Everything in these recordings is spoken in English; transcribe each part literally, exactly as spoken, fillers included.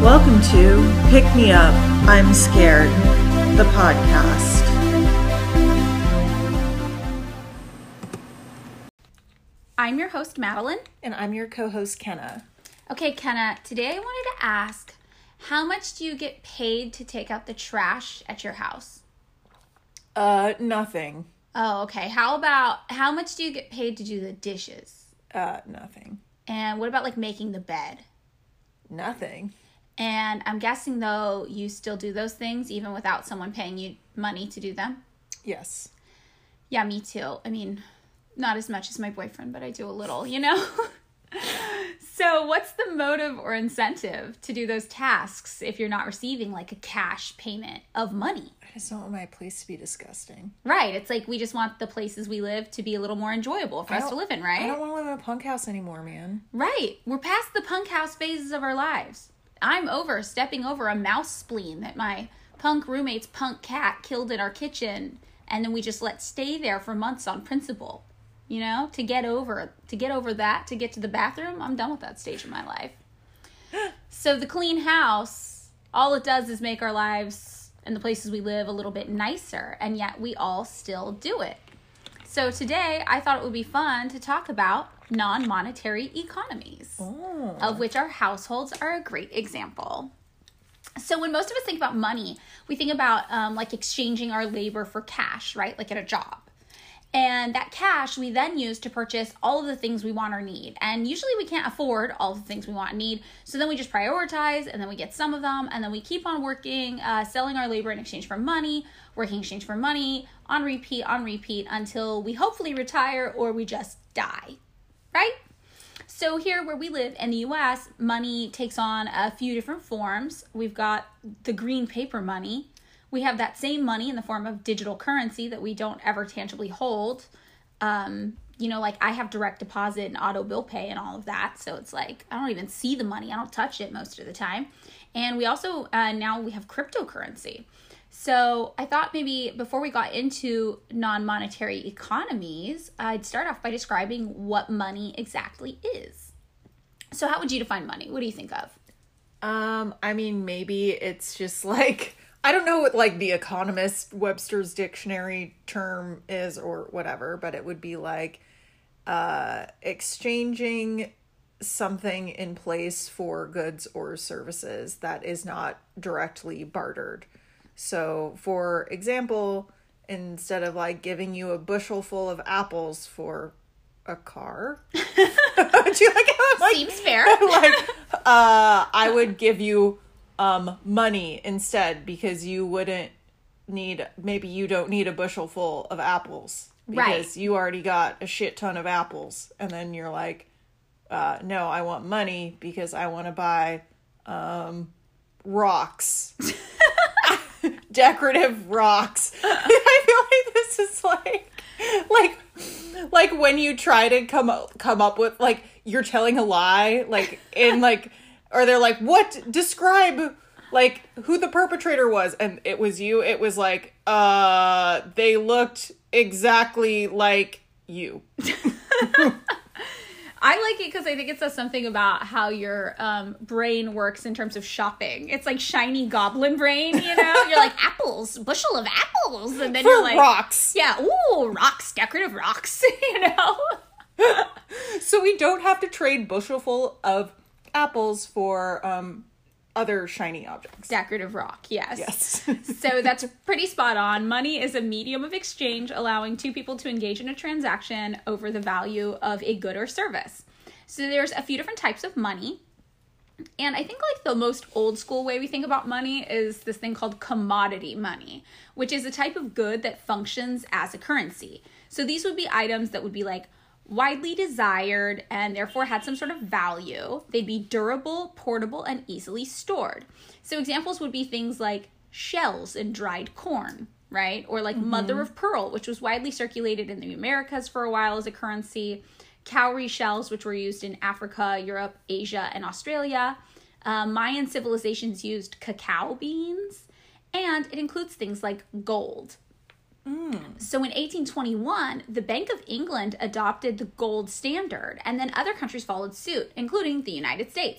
Welcome to Pick Me Up, I'm Scared, the podcast. I'm your host, Madeline. And I'm your co-host, Kenna. Okay, Kenna, today I wanted to ask, how much do you get paid to take out the trash at your house? Uh, nothing. Oh, okay. How about, how much do you get paid to do the dishes? Uh, nothing. And what about, like, making the bed? Nothing. And I'm guessing, though, you still do those things even without someone paying you money to do them? Yes. Yeah, me too. I mean, not as much as my boyfriend, but I do a little, you know? So what's the motive or incentive to do those tasks if you're not receiving, like, a cash payment of money? I just don't want my place to be disgusting. Right. It's like we just want the places we live to be a little more enjoyable for us to live in, right? I don't want to live in a punk house anymore, man. Right. We're past the punk house phases of our lives. I'm over stepping over a mouse spleen that my punk roommate's punk cat killed in our kitchen, and then we just let stay there for months on principle. You know, to get over to get over that, to get to the bathroom, I'm done with that stage of my life. So the clean house, all it does is make our lives and the places we live a little bit nicer, and yet we all still do it. So today, I thought it would be fun to talk about non-monetary economies, Oh. of which our households are a great example. So when most of us think about money, we think about um, like exchanging our labor for cash, right? Like at a job. And that cash we then use to purchase all of the things we want or need. And usually we can't afford all of the things we want and need. So then we just prioritize, and then we get some of them, and then we keep on working, uh, selling our labor in exchange for money, working in exchange for money, on repeat, on repeat, until we hopefully retire or we just die, right? So here where we live in the U S, money takes on a few different forms. We've got the green paper money. We have that same money in the form of digital currency that we don't ever tangibly hold. Um, you know, like I have direct deposit and auto bill pay and all of that. So it's like, I don't even see the money. I don't touch it most of the time. And we also, uh, now we have cryptocurrency. So I thought maybe before we got into non-monetary economies, I'd start off by describing what money exactly is. So how would you define money? What do you think of? Um, I mean, maybe it's just like, I don't know what like the Economist Webster's dictionary term is or whatever, but it would be like uh, exchanging something in place for goods or services that is not directly bartered. So, for example, instead of like giving you a bushel full of apples for a car, do you like how like, seems fair? Like, uh, I would give you um money instead because you wouldn't need, maybe you don't need a bushel full of apples because right. you already got a shit ton of apples, and then you're like, uh, no, I want money because I want to buy um rocks. Decorative rocks. I feel like this is like like like when you try to come up, come up with like you're telling a lie, like in like, or they're like, what, describe like who the perpetrator was, and it was you. It was like uh they looked exactly like you. I like it because I think it says something about how your um, brain works in terms of shopping. It's like shiny goblin brain, you know? You're like, apples, bushel of apples. And then For you're like, rocks. Yeah, ooh, rocks, decorative rocks, you know? So we don't have to trade bushelful of apples for um other shiny objects. Decorative rock, yes. Yes. So that's pretty spot on. Money is a medium of exchange, allowing two people to engage in a transaction over the value of a good or service. So there's a few different types of money. And I think like the most old school way we think about money is this thing called commodity money, which is a type of good that functions as a currency. So these would be items that would be like widely desired and therefore had some sort of value. They'd be durable, portable, and easily stored. So examples would be things like shells and dried corn, right? Or like mm-hmm. mother of pearl, which was widely circulated in the Americas for a while as a currency. Cowrie shells, which were used in Africa, Europe, Asia, and Australia. Uh, Mayan civilizations used cacao beans. And it includes things like gold. Mm. So in eighteen twenty-one, the Bank of England adopted the gold standard, and then other countries followed suit, including the United States.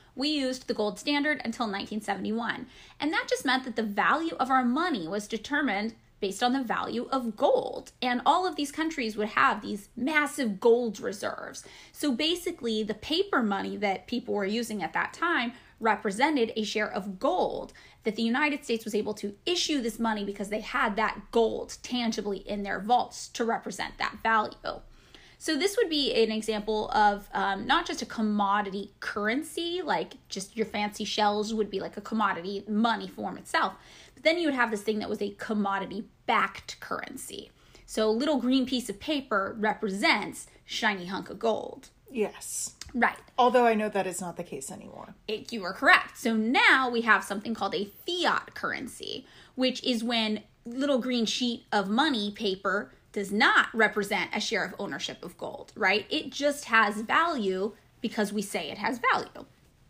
we used the gold standard until nineteen seventy-one. And that just meant that the value of our money was determined based on the value of gold. And all of these countries would have these massive gold reserves. So basically, the paper money that people were using at that time represented a share of gold that the United States was able to issue this money because they had that gold tangibly in their vaults to represent that value. So this would be an example of um, not just a commodity currency, like just your fancy shells would be like a commodity money form itself. But then you would have this thing that was a commodity-backed currency. So a little green piece of paper represents shiny hunk of gold. Yes. Right. Although I know that is not the case anymore. It, you are correct. So now we have something called a fiat currency, which is when little green sheet of money paper does not represent a share of ownership of gold, right? It just has value because we say it has value.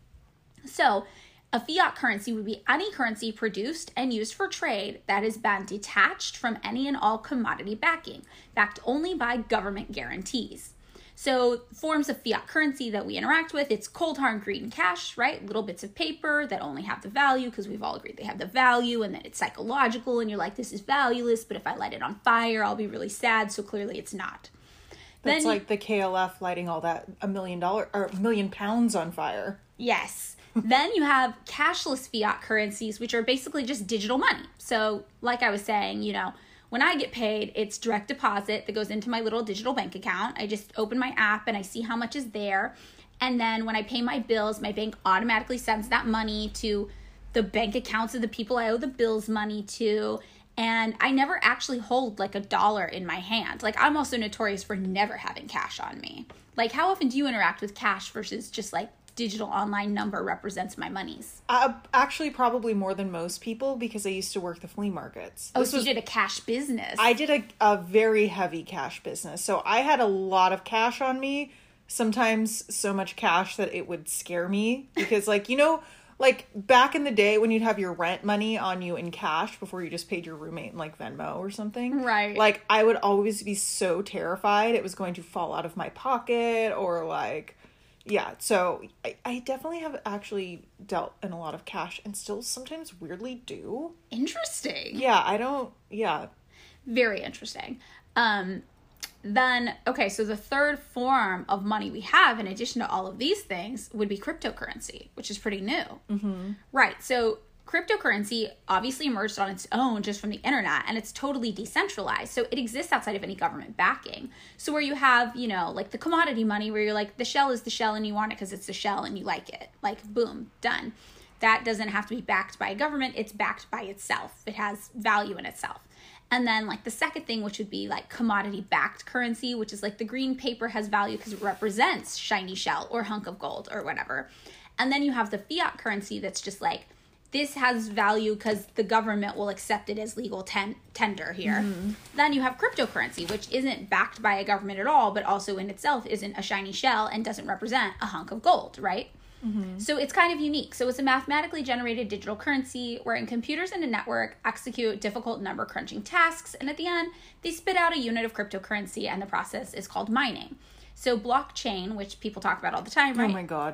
So a fiat currency would be any currency produced and used for trade that has been detached from any and all commodity backing, backed only by government guarantees. So forms of fiat currency that we interact with, it's cold, hard, green cash, right? Little bits of paper that only have the value because we've all agreed they have the value, and then it's psychological and you're like, this is valueless, but if I light it on fire, I'll be really sad. So clearly it's not. That's Then, like the K L F lighting all that a million dollar or a million pounds on fire. yes. Then you have cashless fiat currencies, which are basically just digital money. So like I was saying, you know, when I get paid, it's direct deposit that goes into my little digital bank account. I just open my app and I see how much is there. And then when I pay my bills, my bank automatically sends that money to the bank accounts of the people I owe the bills money to. And I never actually hold like a dollar in my hand. Like, I'm also notorious for never having cash on me. Like, how often do you interact with cash versus just like digital online number represents my monies? Uh, actually, probably more than most people because I used to work the flea markets. Oh, This so was, you did a cash business. I did a, a very heavy cash business. So I had a lot of cash on me. Sometimes so much cash that it would scare me because, like, you know, like back in the day when you'd have your rent money on you in cash before you just paid your roommate in like Venmo or something. Right. Like, I would always be so terrified it was going to fall out of my pocket or like... Yeah, so I, I definitely have actually dealt in a lot of cash and still sometimes weirdly do. Interesting. Yeah, I don't, yeah. Very interesting. Um, then, okay, so the third form of money we have, in addition to all of these things, would be cryptocurrency, which is pretty new. Mm-hmm. Right, so cryptocurrency obviously emerged on its own just from the internet, and it's totally decentralized. So it exists outside of any government backing. So where you have, you know, like the commodity money where you're like, the shell is the shell and you want it because it's the shell and you like it. Like, boom, done. That doesn't have to be backed by a government. It's backed by itself. It has value in itself. And then like the second thing, which would be like commodity backed currency, which is like the green paper has value because it represents shiny shell or hunk of gold or whatever. And then you have the fiat currency that's just like, this has value because the government will accept it as legal ten- tender here. Mm-hmm. Then you have cryptocurrency, which isn't backed by a government at all, but also in itself isn't a shiny shell and doesn't represent a hunk of gold, right? Mm-hmm. So it's kind of unique. So it's a mathematically generated digital currency wherein computers in a network execute difficult number crunching tasks, and at the end, they spit out a unit of cryptocurrency, and the process is called mining. So blockchain, which people talk about all the time, right? Oh my God.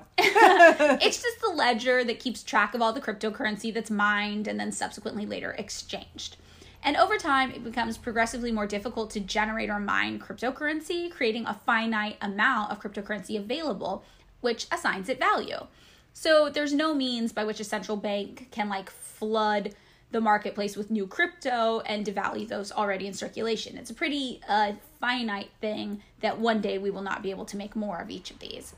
It's just the ledger that keeps track of all the cryptocurrency that's mined and then subsequently later exchanged. And over time, it becomes progressively more difficult to generate or mine cryptocurrency, creating a finite amount of cryptocurrency available, which assigns it value. So there's no means by which a central bank can like flood the marketplace with new crypto and devalue those already in circulation. It's a pretty uh, finite thing that one day we will not be able to make more of each of these.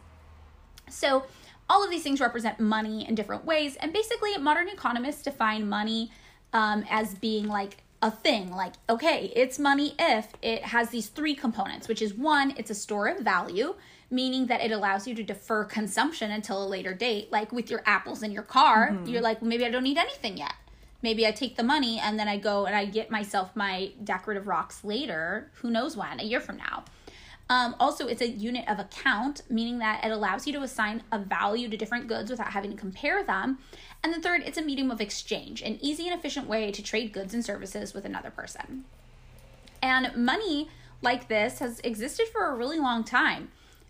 So all of these things represent money in different ways. And basically, modern economists define money um, as being like a thing. Like, okay, it's money if it has these three components, which is one, it's a store of value, meaning that it allows you to defer consumption until a later date. Like with your apples in your car, mm-hmm. you're like, well, maybe I don't need anything yet. Maybe I take the money and then I go and I get myself my decorative rocks later. Who knows when, a year from now. Um, also, it's a unit of account, meaning that it allows you to assign a value to different goods without having to compare them. And the third, it's a medium of exchange, an easy and efficient way to trade goods and services with another person. And money like this has existed for a really long time.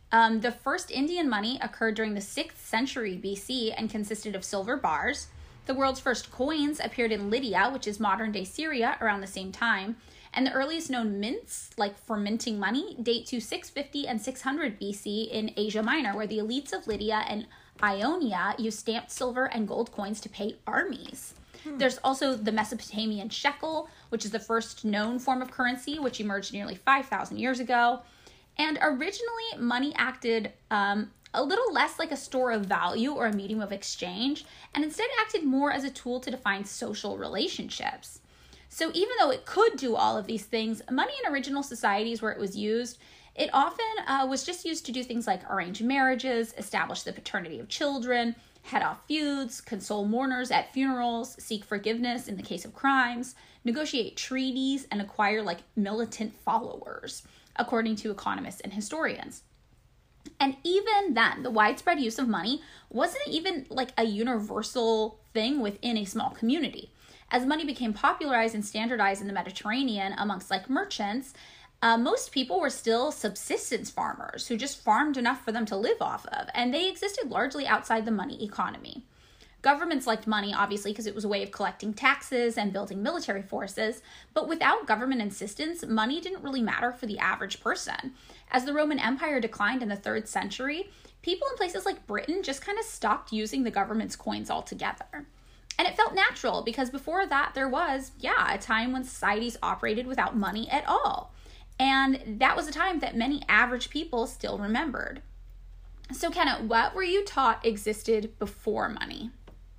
Um, the first Indian money occurred during the sixth century B C and consisted of silver bars. The world's first coins appeared in Lydia, which is modern-day Syria, around the same time. And the earliest known mints, like for minting money, date to six fifty and six hundred B C in Asia Minor, where the elites of Lydia and Ionia used stamped silver and gold coins to pay armies. Hmm. There's also the Mesopotamian shekel, which is the first known form of currency, which emerged nearly five thousand years ago. And originally, money acted um, a little less like a store of value or a medium of exchange, and instead acted more as a tool to define social relationships. So even though it could do all of these things, money in original societies where it was used, it often uh, was just used to do things like arrange marriages, establish the paternity of children, head off feuds, console mourners at funerals, seek forgiveness in the case of crimes, negotiate treaties, and acquire like militant followers, according to economists and historians. And even then, the widespread use of money wasn't even like a universal thing within a small community. As money became popularized and standardized in the Mediterranean amongst like merchants, uh, most people were still subsistence farmers who just farmed enough for them to live off of, and they existed largely outside the money economy. Governments liked money, obviously, because it was a way of collecting taxes and building military forces, but without government insistence, money didn't really matter for the average person. As the Roman Empire declined in the third century, people in places like Britain just kind of stopped using the government's coins altogether. And it felt natural because before that there was, yeah, a time when societies operated without money at all. And that was a time that many average people still remembered. So, Kenna, what were you taught existed before money?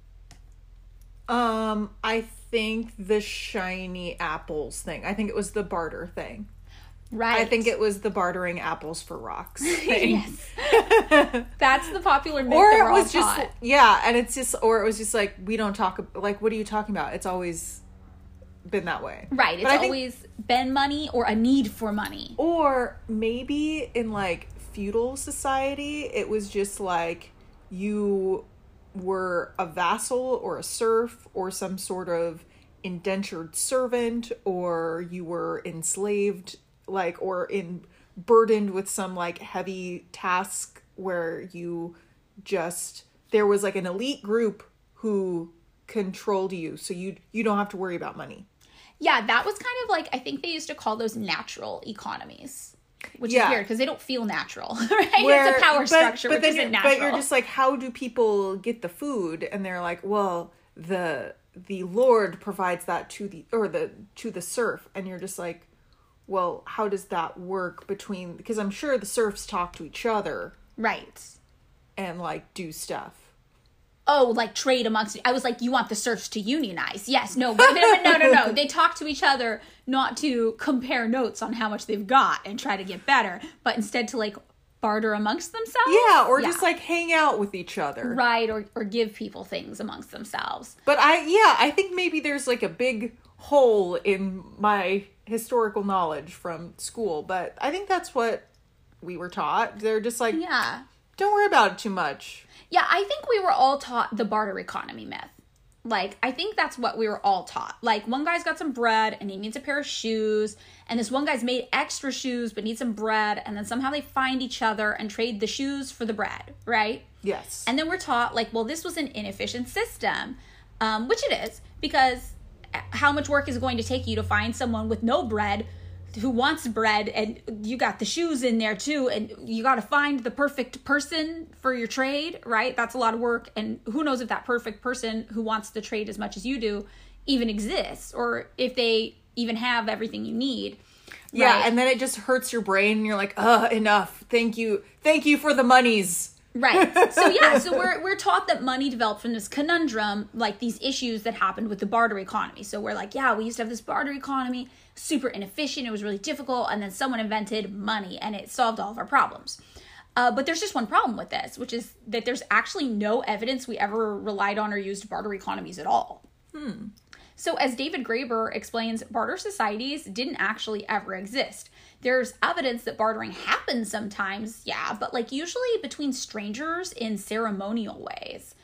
Um, I think the shiny apples thing. I think it was the barter thing. Right. I think it was the bartering apples for rocks thing. Yes. That's the popular myth or that it we're was all just taught. yeah, and it's just or it was just like we don't talk like what are you talking about? It's always been that way. Right. It's but always think, been money or a need for money. Or maybe in like feudal society, it was just like you were a vassal or a serf or some sort of indentured servant, or you were enslaved, like, or in burdened with some like heavy task where you just, there was like an elite group who controlled you, so you you don't have to worry about money. Yeah, that was kind of like, I think they used to call those natural economies, which yeah. is weird because they don't feel natural, right? Where, it's a power but, structure, but which then isn't you're, natural. But you're just like, how do people get the food? And they're like, well, the the Lord provides that to the or the to the serf, and you're just like, well, how does that work between? Because I'm sure the serfs talk to each other, right, and like do stuff. Oh, like trade amongst. I was like, you want the serfs to unionize? Yes, no, no, no, no, no, no. They talk to each other, not to compare notes on how much they've got and try to get better, but instead to like barter amongst themselves. Yeah, or yeah. just like hang out with each other, right? Or or give people things amongst themselves. But I, yeah, I think maybe there's like a big hole in my historical knowledge from school, but I think that's what we were taught. They're just like, yeah, don't worry about it too much. Yeah, I think we were all taught the barter economy myth. Like, I think that's what we were all taught. Like, one guy's got some bread and he needs a pair of shoes, and this one guy's made extra shoes but needs some bread, and then somehow they find each other and trade the shoes for the bread, right? Yes. And then we're taught, like, well, this was an inefficient system, um, which it is, because how much work is it going to take you to find someone with no bread who wants bread, and you got the shoes in there too, and you got to find the perfect person for your trade, right? That's a lot of work, and who knows if that perfect person who wants the trade as much as you do even exists, or if they even have everything you need. Yeah, right? and then it just hurts your brain, and you're like, ugh, enough. Thank you. Thank you for the monies. Right. So yeah, so we're we're taught that money developed from this conundrum, like these issues that happened with the barter economy. So we're like, yeah, we used to have this barter economy, super inefficient, it was really difficult, and then someone invented money and it solved all of our problems. Uh, but there's just one problem with this, which is that there's actually no evidence we ever relied on or used barter economies at all. Hmm. So as David Graeber explains, barter societies didn't actually ever exist. There's evidence that bartering happens sometimes, yeah, but like usually between strangers in ceremonial ways.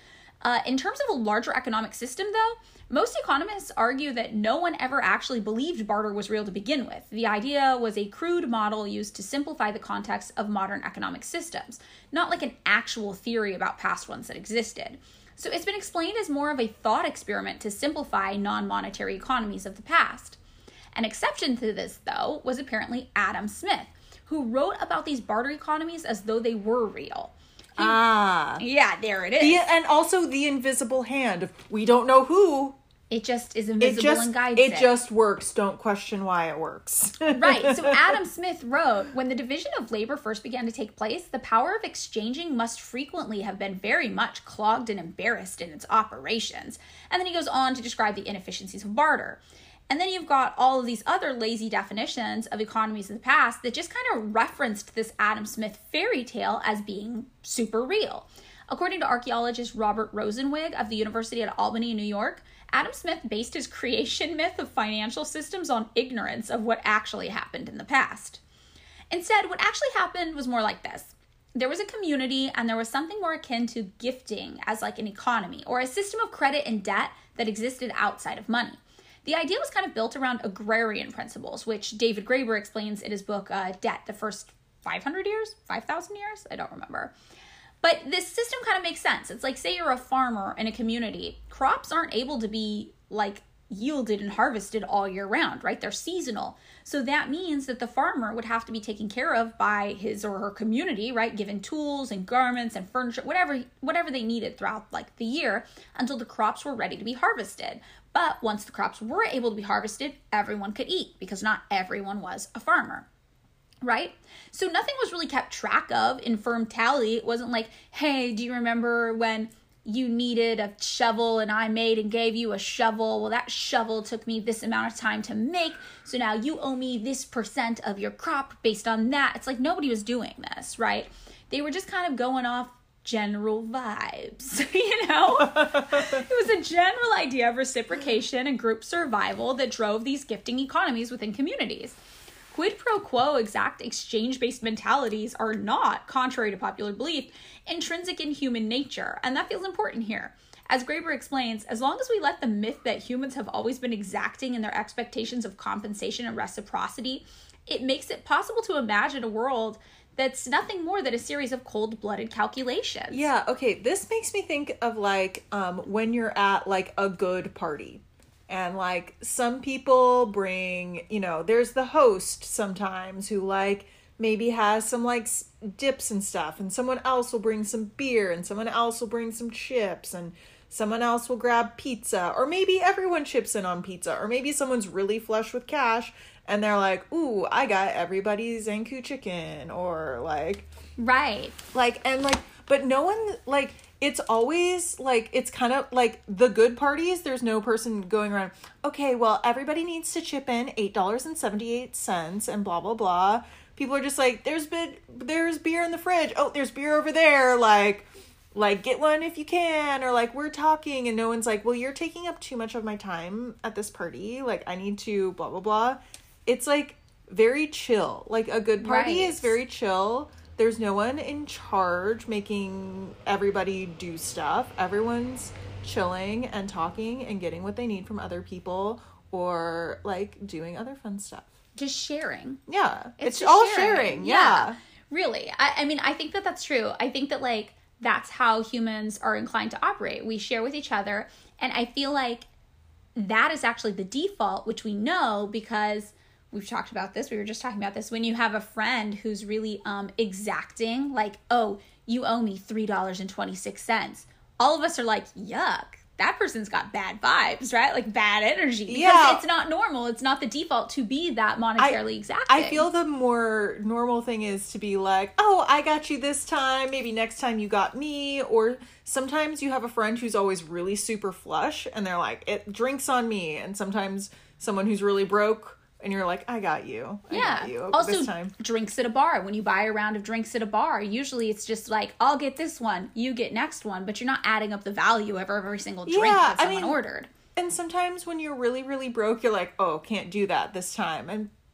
Uh, in terms of a larger economic system, though, most economists argue that no one ever actually believed barter was real to begin with. The idea was a crude model used to simplify the context of modern economic systems, not like an actual theory about past ones that existed. So it's been explained as more of a thought experiment to simplify non-monetary economies of the past. An exception to this, though, was apparently Adam Smith, who wrote about these barter economies as though they were real. He, ah. Yeah, there it is. The, and also the invisible hand. We don't know who. It just is invisible it just, and guides it. It just works. Don't question why it works. Right. So Adam Smith wrote, when the division of labor first began to take place, the power of exchanging must frequently have been very much clogged and embarrassed in its operations. And then he goes on to describe the inefficiencies of barter. And then you've got all of these other lazy definitions of economies of the past that just kind of referenced this Adam Smith fairy tale as being super real. According to archaeologist Robert Rosenwig of the University at Albany in New York, Adam Smith based his creation myth of financial systems on ignorance of what actually happened in the past. Instead, what actually happened was more like this. There was a community and there was something more akin to gifting as like an economy or a system of credit and debt that existed outside of money. The idea was kind of built around agrarian principles, which David Graeber explains in his book, uh, Debt, the First five hundred years? five thousand years? I don't remember. But this system kind of makes sense. It's like, say you're a farmer in a community. Crops aren't able to be, like, yielded and harvested all year round, right? They're seasonal. So that means that the farmer would have to be taken care of by his or her community, right? Given tools and garments and furniture, whatever whatever they needed throughout like the year until the crops were ready to be harvested. But once the crops were able to be harvested, everyone could eat because not everyone was a farmer, right? So nothing was really kept track of in firm tally. It wasn't like, hey, do you remember when you needed a shovel and I made and gave you a shovel? Well, that shovel took me this amount of time to make, so now you owe me this percent of your crop based on that. It's like nobody was doing this, right? They were just kind of going off general vibes, you know? It was a general idea of reciprocation and group survival that drove these gifting economies within communities. Quid pro quo exact exchange-based mentalities are not, contrary to popular belief, intrinsic in human nature, and that feels important here. As Graeber explains, as long as we let the myth that humans have always been exacting in their expectations of compensation and reciprocity, it makes it possible to imagine a world that's nothing more than a series of cold-blooded calculations. Yeah, okay, this makes me think of, like, um, when you're at, like, a good party. And, like, some people bring, you know, there's the host sometimes who, like, maybe has some, like, dips and stuff. And someone else will bring some beer. And someone else will bring some chips. And someone else will grab pizza. Or maybe everyone chips in on pizza. Or maybe someone's really flush with cash. And they're like, ooh, I got everybody's Zankou chicken. Or, like... Right. Like, and, like... But no one, like... It's always, like, it's kind of, like, the good parties, there's no person going around, okay, well, everybody needs to chip in eight dollars and seventy-eight cents and blah, blah, blah. People are just like, there's been, there's beer in the fridge. Oh, there's beer over there. Like, like, get one if you can. Or, like, we're talking and no one's like, well, you're taking up too much of my time at this party. Like, I need to blah, blah, blah. It's, like, very chill. Like, a good party Right. is very chill. There's no one in charge making everybody do stuff. Everyone's chilling and talking and getting what they need from other people or, like, doing other fun stuff. Just sharing. Yeah. It's, It's, all sharing. sharing. Yeah. yeah. Really. I, I mean, I think that that's true. I think that, like, that's how humans are inclined to operate. We share with each other. And I feel like that is actually the default, which we know because... We've talked about this. We were just talking about this. When you have a friend who's really um, exacting, like, oh, you owe me three dollars and twenty-six cents. All of us are like, yuck, that person's got bad vibes, right? Like bad energy. Because yeah. it's not normal. It's not the default to be that monetarily I, exacting. I feel the more normal thing is to be like, oh, I got you this time. Maybe next time you got me. Or sometimes you have a friend who's always really super flush and they're like, it drinks on me. And sometimes someone who's really broke and you're like, I got you. I yeah. got you also, this time. Drinks at a bar. When you buy a round of drinks at a bar, usually it's just like, I'll get this one, you get next one, but you're not adding up the value of every single drink yeah, that someone I mean, ordered. And sometimes when you're really, really broke, you're like, oh, can't do that this time. And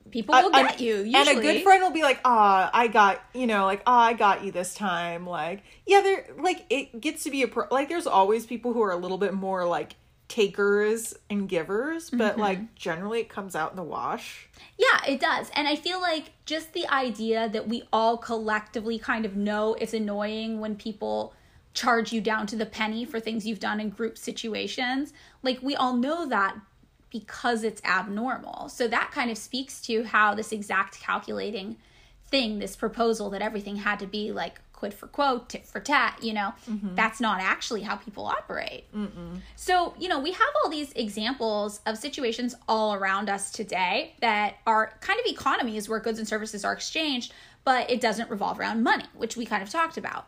people will I, get I, you, usually. And a good friend will be like, ah, I got, you know, like, ah, I got you this time. Like, yeah, they're, like, it gets to be a, pro- like, there's always people who are a little bit more, like, takers and givers, but, mm-hmm. like, generally it comes out in the wash. Yeah, it does. And I feel like just the idea that we all collectively kind of know it's annoying when people charge you down to the penny for things you've done in group situations, like, we all know that because it's abnormal. So that kind of speaks to how this exact calculating thing, this proposal that everything had to be like quid for quo, tit for tat, you know, mm-hmm. that's not actually how people operate. Mm-mm. So, you know, we have all these examples of situations all around us today that are kind of economies where goods and services are exchanged, but it doesn't revolve around money, which we kind of talked about.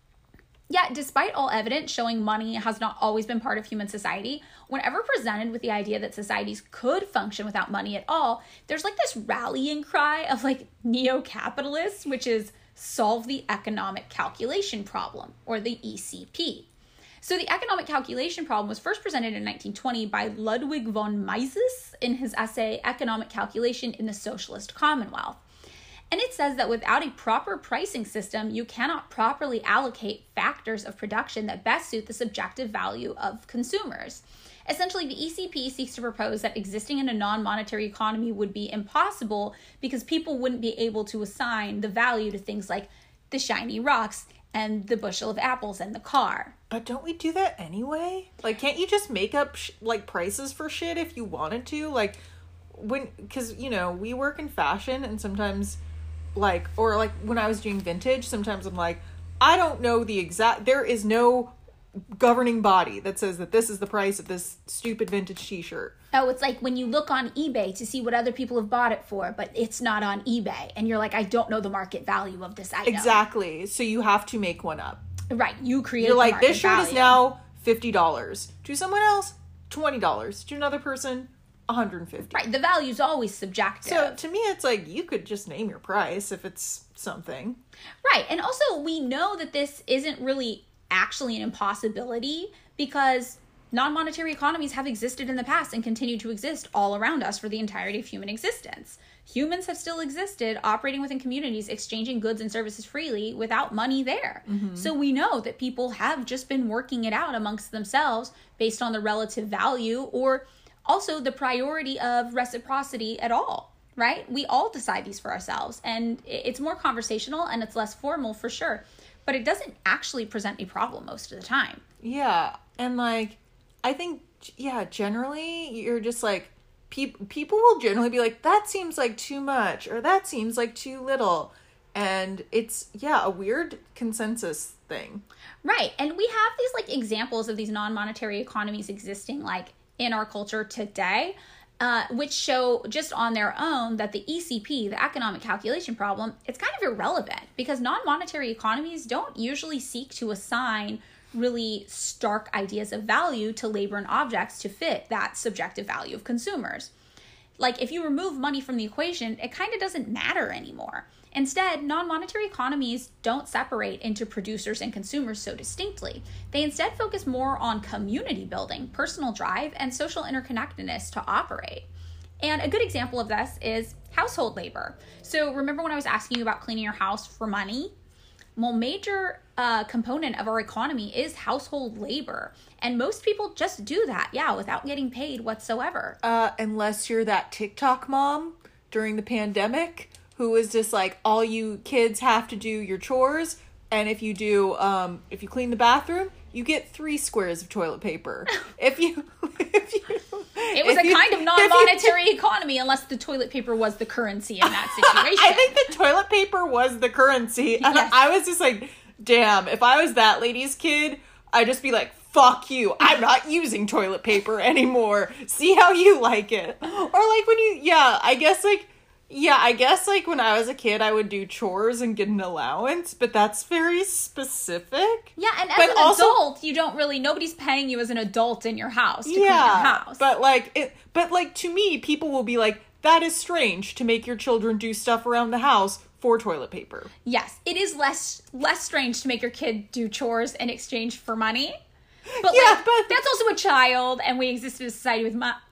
Yet, despite all evidence showing money has not always been part of human society, whenever presented with the idea that societies could function without money at all, there's like this rallying cry of like neo-capitalists, which is solve the economic calculation problem, or the E C P. So the economic calculation problem was first presented in nineteen twenty by Ludwig von Mises in his essay, Economic Calculation in the Socialist Commonwealth. And it says that without a proper pricing system, you cannot properly allocate factors of production that best suit the subjective value of consumers. Essentially, the E C P seeks to propose that existing in a non-monetary economy would be impossible because people wouldn't be able to assign the value to things like the shiny rocks and the bushel of apples and the car. But don't we do that anyway? Like, can't you just make up, sh- like, prices for shit if you wanted to? Like, when, because, you know, we work in fashion and sometimes... like, or like when I was doing vintage, sometimes I'm like, I don't know the exact, there is no governing body that says that this is the price of this stupid vintage t-shirt. Oh, it's like when you look on eBay to see what other people have bought it for, but it's not on eBay. And you're like, I don't know the market value of this item. Exactly. So you have to make one up. Right. You create You're like, this shirt value. is now fifty dollars. To someone else, twenty dollars. To another person, one hundred fifty dollars. Right. The value's always subjective. So to me, it's like, you could just name your price if it's something. Right. And also, we know that this isn't really actually an impossibility because non-monetary economies have existed in the past and continue to exist all around us for the entirety of human existence. Humans have still existed operating within communities, exchanging goods and services freely without money there. Mm-hmm. So we know that people have just been working it out amongst themselves based on the relative value or also the priority of reciprocity at all, right? We all decide these for ourselves, and it's more conversational and it's less formal for sure, but it doesn't actually present a problem most of the time. Yeah, and like, I think, yeah, generally you're just like, pe- people will generally be like, that seems like too much, or that seems like too little, and it's, yeah, a weird consensus thing. Right, and we have these like examples of these non-monetary economies existing like in our culture today, uh, which show just on their own that the E C P, the economic calculation problem, it's kind of irrelevant because non-monetary economies don't usually seek to assign really stark ideas of value to labor and objects to fit that subjective value of consumers. Like if you remove money from the equation, it kind of doesn't matter anymore. Instead, non-monetary economies don't separate into producers and consumers so distinctly. They instead focus more on community building, personal drive, and social interconnectedness to operate. And a good example of this is household labor. So remember when I was asking you about cleaning your house for money? Well, major uh, component of our economy is household labor. And most people just do that, yeah, without getting paid whatsoever. Uh, unless you're that TikTok mom during the pandemic who is just like, all you kids have to do your chores, and if you do, um, if you clean the bathroom, you get three squares of toilet paper. if you, if you, it was a you, kind of non-monetary you, economy, unless the toilet paper was the currency in that situation. I think the toilet paper was the currency, and yes. I was just like, damn, if I was that lady's kid, I'd just be like, fuck you, I'm not using toilet paper anymore. See how you like it. Or like when you, yeah, I guess like, Yeah, I guess, like, when I was a kid, I would do chores and get an allowance, but that's very specific. Yeah, and as but an also, adult, you don't really, nobody's paying you as an adult in your house to yeah, clean your house. but, like, it, but, like, to me, people will be like, that is strange to make your children do stuff around the house for toilet paper. Yes, it is less less strange to make your kid do chores in exchange for money. But, yeah, like, but that's also a child, and we exist in a society with mo-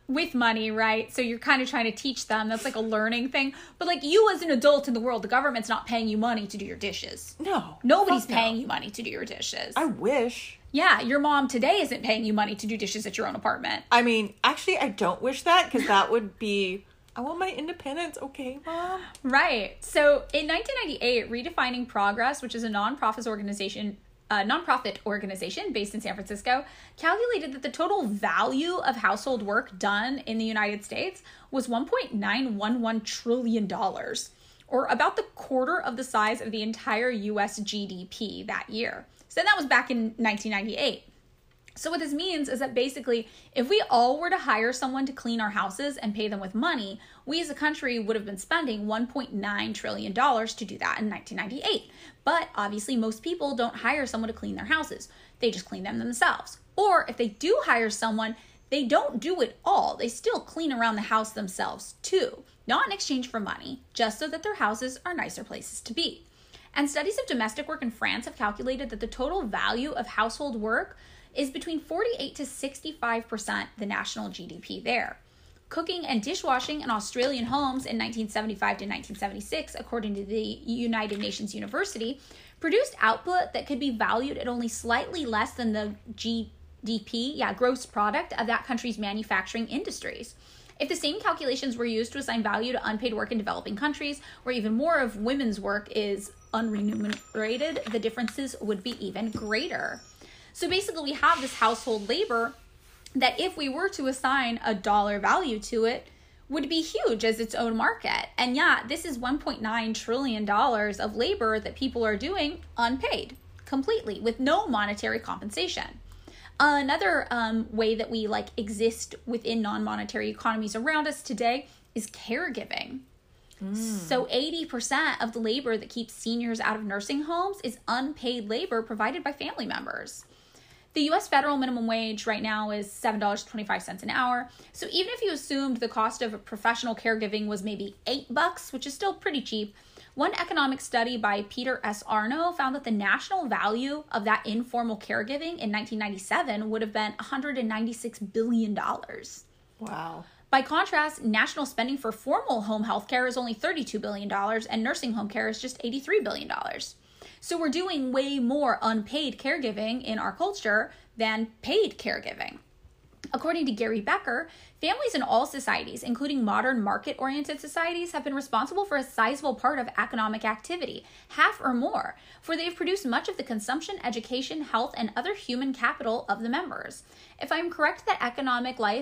with money, right? So you're kind of trying to teach them. That's like a learning thing. But like you as an adult in the world, the government's not paying you money to do your dishes. No. Nobody's fuck no. paying you money to do your dishes. I wish. Yeah, your mom today isn't paying you money to do dishes at your own apartment. I mean, actually, I don't wish that because that would be... I want my independence, okay, Mom? Right. So in nineteen ninety-eight, Redefining Progress, which is a nonprofit organization, a nonprofit organization based in San Francisco, calculated that the total value of household work done in the United States was one point nine one one trillion dollars, or about the quarter of the size of the entire U S G D P that year. So that was back in nineteen ninety-eight. So what this means is that basically, if we all were to hire someone to clean our houses and pay them with money, we as a country would have been spending one point nine trillion dollars to do that in nineteen ninety-eight. But obviously, most people don't hire someone to clean their houses. They just clean them themselves. Or if they do hire someone, they don't do it all. They still clean around the house themselves too, not in exchange for money, just so that their houses are nicer places to be. And studies of domestic work in France have calculated that the total value of household work is between forty-eight to sixty-five percent the national G D P there. Cooking and dishwashing in Australian homes in nineteen seventy-five to nineteen seventy-six, according to the United Nations University, produced output that could be valued at only slightly less than the G D P, yeah, gross product of that country's manufacturing industries. If the same calculations were used to assign value to unpaid work in developing countries, where even more of women's work is unremunerated, the differences would be even greater. So basically, we have this household labor that if we were to assign a dollar value to it, would be huge as its own market. And yeah, this is one point nine trillion dollars of labor that people are doing unpaid, completely, with no monetary compensation. Another um, way that we like exist within non-monetary economies around us today is caregiving. Mm. So eighty percent of the labor that keeps seniors out of nursing homes is unpaid labor provided by family members. The U S federal minimum wage right now is seven dollars and twenty-five cents an hour. So even if you assumed the cost of professional caregiving was maybe eight bucks, which is still pretty cheap, one economic study by Peter S. Arno found that the national value of that informal caregiving in nineteen ninety-seven would have been one hundred ninety-six billion dollars. Wow. By contrast, national spending for formal home health care is only thirty-two billion dollars and nursing home care is just eighty-three billion dollars. So we're doing way more unpaid caregiving in our culture than paid caregiving. According to Gary Becker, families in all societies, including modern market-oriented societies, have been responsible for a sizable part of economic activity, half or more, for they've produced much of the consumption, education, health, and other human capital of the members. If I'm correct that economic life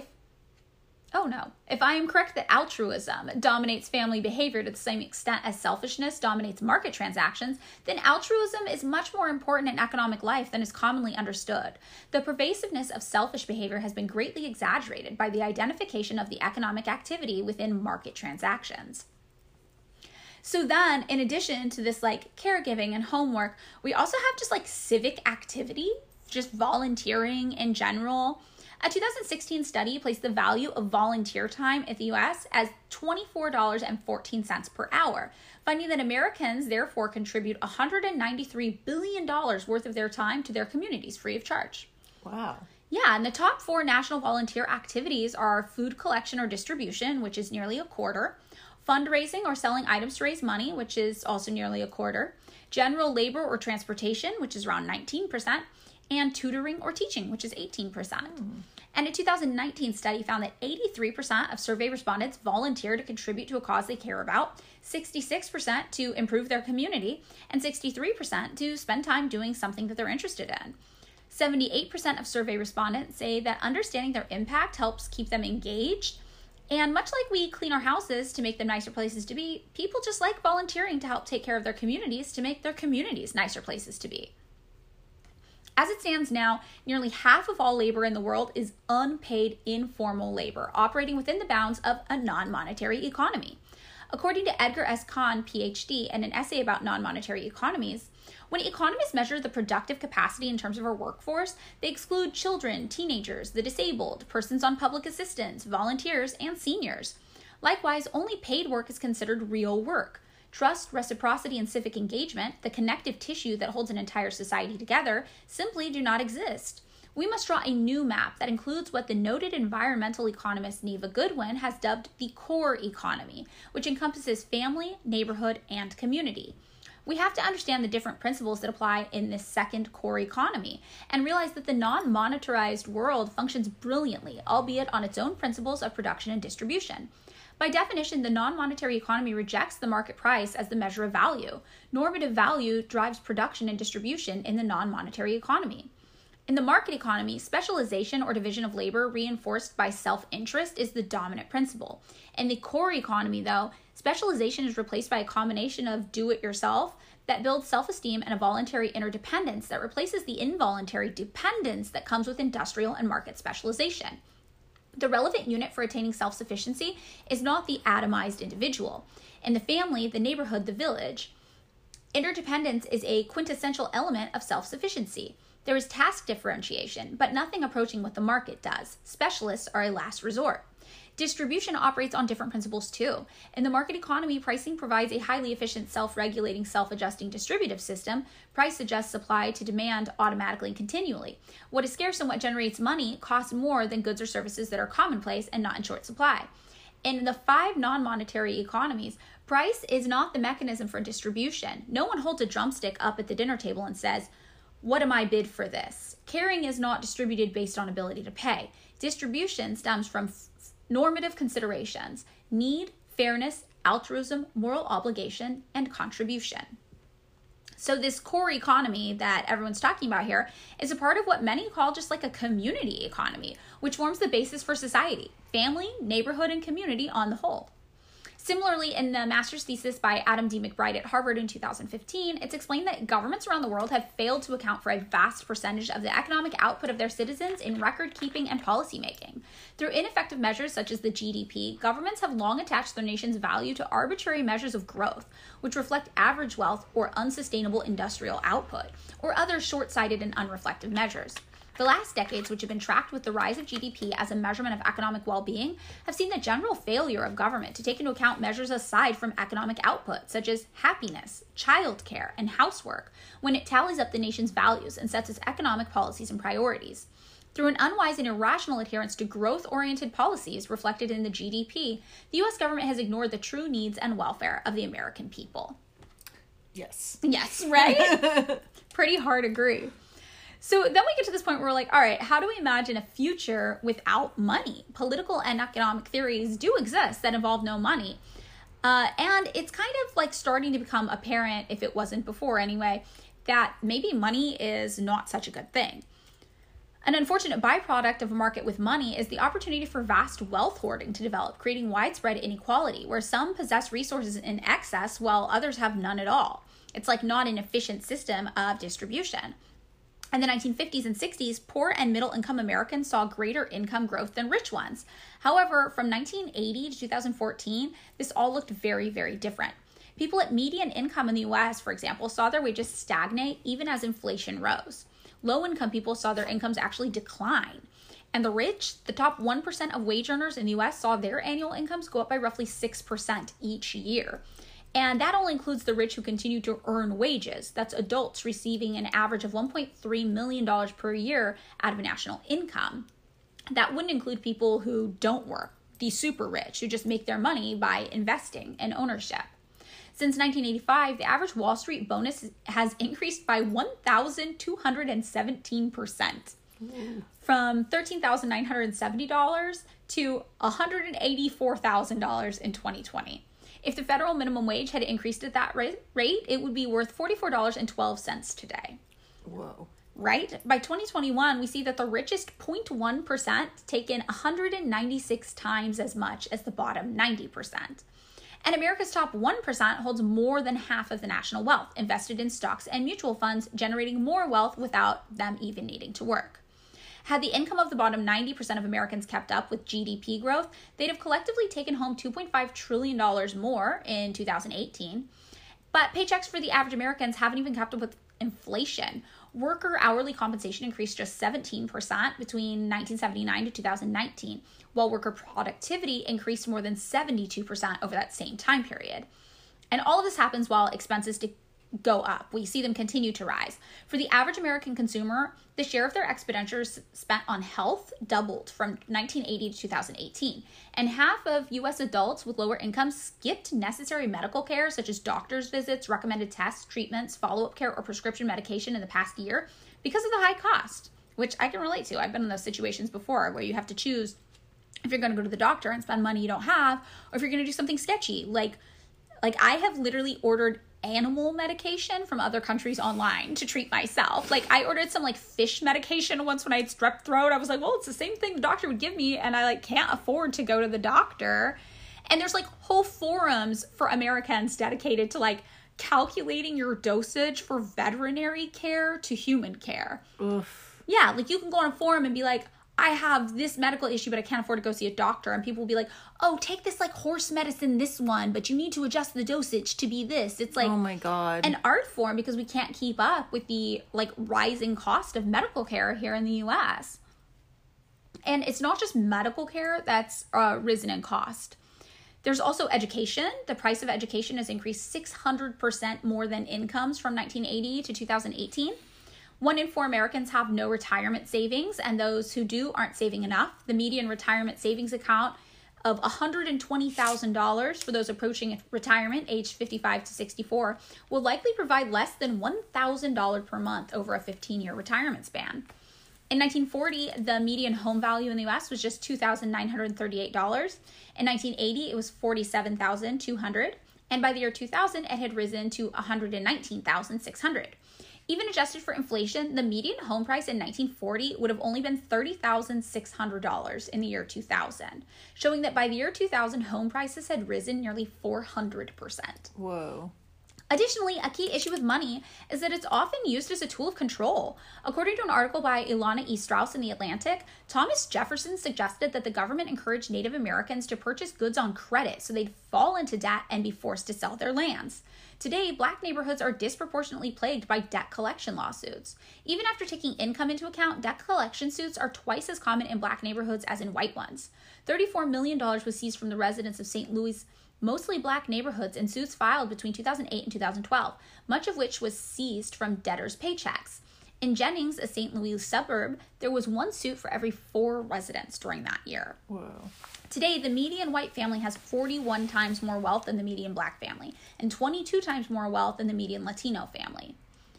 Oh no. If I am correct that altruism dominates family behavior to the same extent as selfishness dominates market transactions, then altruism is much more important in economic life than is commonly understood. The pervasiveness of selfish behavior has been greatly exaggerated by the identification of the economic activity within market transactions. So then, in addition to this like caregiving and homework, we also have just like civic activity, just volunteering in general. A two thousand sixteen study placed the value of volunteer time in the U S as twenty-four dollars and fourteen cents per hour, finding that Americans therefore contribute one hundred ninety-three billion dollars worth of their time to their communities free of charge. Wow. Yeah, and the top four national volunteer activities are food collection or distribution, which is nearly a quarter, fundraising or selling items to raise money, which is also nearly a quarter, general labor or transportation, which is around nineteen percent, and tutoring or teaching, which is eighteen percent. Mm. And a two thousand nineteen study found that eighty-three percent of survey respondents volunteer to contribute to a cause they care about, sixty-six percent to improve their community, and sixty-three percent to spend time doing something that they're interested in. seventy-eight percent of survey respondents say that understanding their impact helps keep them engaged. And much like we clean our houses to make them nicer places to be, people just like volunteering to help take care of their communities to make their communities nicer places to be. As it stands now, nearly half of all labor in the world is unpaid informal labor, operating within the bounds of a non-monetary economy. According to Edgar S. Kahn, P H D, and an essay about non-monetary economies, when economists measure the productive capacity in terms of our workforce, they exclude children, teenagers, the disabled, persons on public assistance, volunteers, and seniors. Likewise, only paid work is considered real work. Trust, reciprocity, and civic engagement, the connective tissue that holds an entire society together, simply do not exist. We must draw a new map that includes what the noted environmental economist Neva Goodwin has dubbed the core economy, which encompasses family, neighborhood, and community. We have to understand the different principles that apply in this second core economy and realize that the non-monetarized world functions brilliantly, albeit on its own principles of production and distribution. By definition, the non-monetary economy rejects the market price as the measure of value. Normative value drives production and distribution in the non-monetary economy. In the market economy, specialization or division of labor reinforced by self-interest is the dominant principle. In the core economy, though, specialization is replaced by a combination of do-it-yourself that builds self-esteem and a voluntary interdependence that replaces the involuntary dependence that comes with industrial and market specialization. The relevant unit for attaining self-sufficiency is not the atomized individual. In the family, the neighborhood, the village, interdependence is a quintessential element of self-sufficiency. There is task differentiation, but nothing approaching what the market does. Specialists are a last resort. Distribution operates on different principles too. In the market economy, pricing provides a highly efficient, self-regulating, self-adjusting distributive system. Price adjusts supply to demand automatically and continually. What is scarce and what generates money costs more than goods or services that are commonplace and not in short supply. In the five non-monetary economies, price is not the mechanism for distribution. No one holds a drumstick up at the dinner table and says, "What am I bid for this?" Caring is not distributed based on ability to pay. Distribution stems from f- normative considerations: need, fairness, altruism, moral obligation, and contribution. So this core economy that everyone's talking about here is a part of what many call just like a community economy, which forms the basis for society, family, neighborhood, and community on the whole. Similarly, in the master's thesis by Adam D. McBride at Harvard in two thousand fifteen, it's explained that governments around the world have failed to account for a vast percentage of the economic output of their citizens in record-keeping and policymaking. Through ineffective measures such as the G D P, governments have long attached their nation's value to arbitrary measures of growth, which reflect average wealth or unsustainable industrial output, or other short-sighted and unreflective measures. The last decades, which have been tracked with the rise of G D P as a measurement of economic well-being, have seen the general failure of government to take into account measures aside from economic output, such as happiness, childcare, and housework, when it tallies up the nation's values and sets its economic policies and priorities. Through an unwise and irrational adherence to growth-oriented policies reflected in the G D P, the U S government has ignored the true needs and welfare of the American people. Yes. Yes, right? Pretty hard agree. So then we get to this point where we're like, all right, how do we imagine a future without money? Political and economic theories do exist that involve no money. Uh, and it's kind of like starting to become apparent, if it wasn't before anyway, that maybe money is not such a good thing. An unfortunate byproduct of a market with money is the opportunity for vast wealth hoarding to develop, creating widespread inequality, where some possess resources in excess while others have none at all. It's like not an efficient system of distribution. In the nineteen fifties and sixties, poor and middle-income Americans saw greater income growth than rich ones. However, from nineteen eighty to two thousand fourteen, this all looked very, very different. People at median income in the U S, for example, saw their wages stagnate even as inflation rose. Low-income people saw their incomes actually decline. And the rich, the top one percent of wage earners in the U S, saw their annual incomes go up by roughly six percent each year. And that only includes the rich who continue to earn wages. That's adults receiving an average of one point three million dollars per year out of a national income. That wouldn't include people who don't work, the super rich, who just make their money by investing and ownership. Since nineteen eighty-five, the average Wall Street bonus has increased by one thousand two hundred seventeen percent. Mm. From thirteen thousand nine hundred seventy dollars to one hundred eighty-four thousand dollars in twenty twenty. If the federal minimum wage had increased at that rate, it would be worth forty-four dollars and twelve cents today. Whoa. Right? By twenty twenty-one, we see that the richest zero point one percent take in one hundred ninety-six times as much as the bottom ninety percent. And America's top one percent holds more than half of the national wealth, invested in stocks and mutual funds, generating more wealth without them even needing to work. Had the income of the bottom ninety percent of Americans kept up with G D P growth, they'd have collectively taken home two point five trillion dollars more in two thousand eighteen. But paychecks for the average Americans haven't even kept up with inflation. Worker hourly compensation increased just seventeen percent between nineteen seventy-nine to two thousand nineteen, while worker productivity increased more than seventy-two percent over that same time period. And all of this happens while expenses de- go up. We see them continue to rise. For the average American consumer, the share of their expenditures spent on health doubled from nineteen eighty to two thousand eighteen. And half of U S adults with lower incomes skipped necessary medical care, such as doctor's visits, recommended tests, treatments, follow-up care, or prescription medication in the past year because of the high cost, which I can relate to. I've been in those situations before where you have to choose if you're going to go to the doctor and spend money you don't have, or if you're going to do something sketchy. Like, like I have literally ordered animal medication from other countries online to treat myself. Like, I ordered some like fish medication once when I had strep throat. I was like, well, it's the same thing the doctor would give me, and I like can't afford to go to the doctor. And there's like whole forums for Americans dedicated to like calculating your dosage for veterinary care to human care. Oof. Yeah, like you can go on a forum and be like, I have this medical issue, but I can't afford to go see a doctor. And people will be like, oh, take this like horse medicine, this one, but you need to adjust the dosage to be this. It's like, oh my God, an art form because we can't keep up with the like rising cost of medical care here in the U S. And it's not just medical care that's uh, risen in cost. There's also education. The price of education has increased six hundred percent more than incomes from nineteen eighty to two thousand eighteen. One in four Americans have no retirement savings, and those who do aren't saving enough. The median retirement savings account of one hundred twenty thousand dollars for those approaching retirement aged fifty-five to sixty-four will likely provide less than one thousand dollars per month over a fifteen-year retirement span. In nineteen forty, the median home value in the U S was just two thousand nine hundred thirty-eight dollars. In nineteen eighty, it was forty-seven thousand two hundred dollars, and by the year two thousand, it had risen to one hundred nineteen thousand six hundred dollars. Even adjusted for inflation, the median home price in nineteen forty would have only been thirty thousand six hundred dollars in the year two thousand, showing that by the year two thousand, home prices had risen nearly four hundred percent. Whoa. Additionally, a key issue with money is that it's often used as a tool of control. According to an article by Ilana E. Strauss in The Atlantic, Thomas Jefferson suggested that the government encouraged Native Americans to purchase goods on credit so they'd fall into debt and be forced to sell their lands. Today, Black neighborhoods are disproportionately plagued by debt collection lawsuits. Even after taking income into account, debt collection suits are twice as common in Black neighborhoods as in white ones. thirty-four million dollars was seized from the residents of Saint Louis' mostly Black neighborhoods in suits filed between two thousand eight and two thousand twelve, much of which was seized from debtors' paychecks. In Jennings, a Saint Louis suburb, there was one suit for every four residents during that year. Whoa. Today, the median white family has forty-one times more wealth than the median Black family, and twenty-two times more wealth than the median Latino family.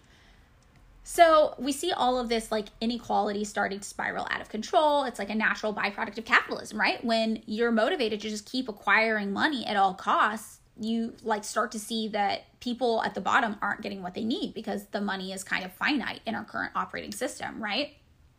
So we see all of this like inequality starting to spiral out of control. It's like a natural byproduct of capitalism, right? When you're motivated to just keep acquiring money at all costs, you like start to see that people at the bottom aren't getting what they need because the money is kind of finite in our current operating system, right?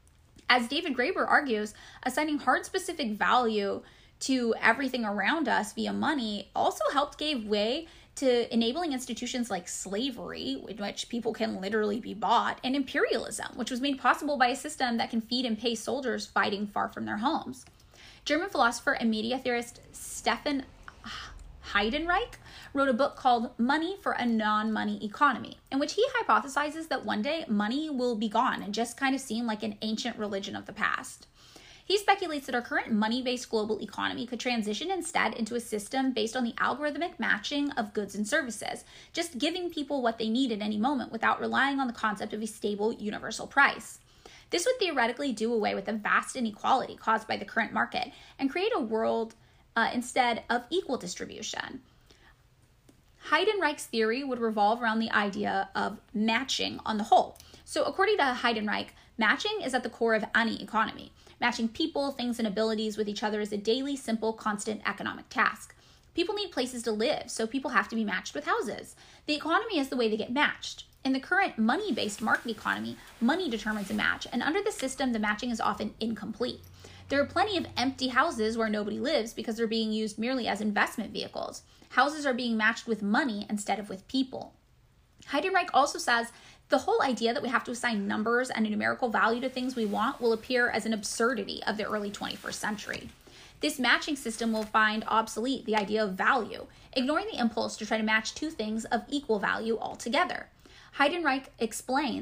As David Graeber argues, assigning hard specific value to everything around us via money also helped give way to enabling institutions like slavery, in which people can literally be bought, and imperialism, which was made possible by a system that can feed and pay soldiers fighting far from their homes. German philosopher and media theorist Stefan Heidenreich wrote a book called Money for a Non-Money Economy, in which he hypothesizes that one day money will be gone and just kind of seem like an ancient religion of the past. He speculates that our current money-based global economy could transition instead into a system based on the algorithmic matching of goods and services, just giving people what they need at any moment without relying on the concept of a stable universal price. This would theoretically do away with the vast inequality caused by the current market and create a world uh, instead of equal distribution. Heidenreich's theory would revolve around the idea of matching on the whole. So according to Heidenreich, matching is at the core of any economy. Matching people, things, and abilities with each other is a daily, simple, constant economic task. People need places to live, so people have to be matched with houses. The economy is the way they get matched. In the current money-based market economy, money determines a match, and under the system, the matching is often incomplete. There are plenty of empty houses where nobody lives because they're being used merely as investment vehicles. Houses are being matched with money instead of with people. Heidenreich also says the whole idea that we have to assign numbers and a numerical value to things we want will appear as an absurdity of the early twenty-first century. This matching system will find obsolete the idea of value, ignoring the impulse to try to match two things of equal value altogether. Heidenreich explains,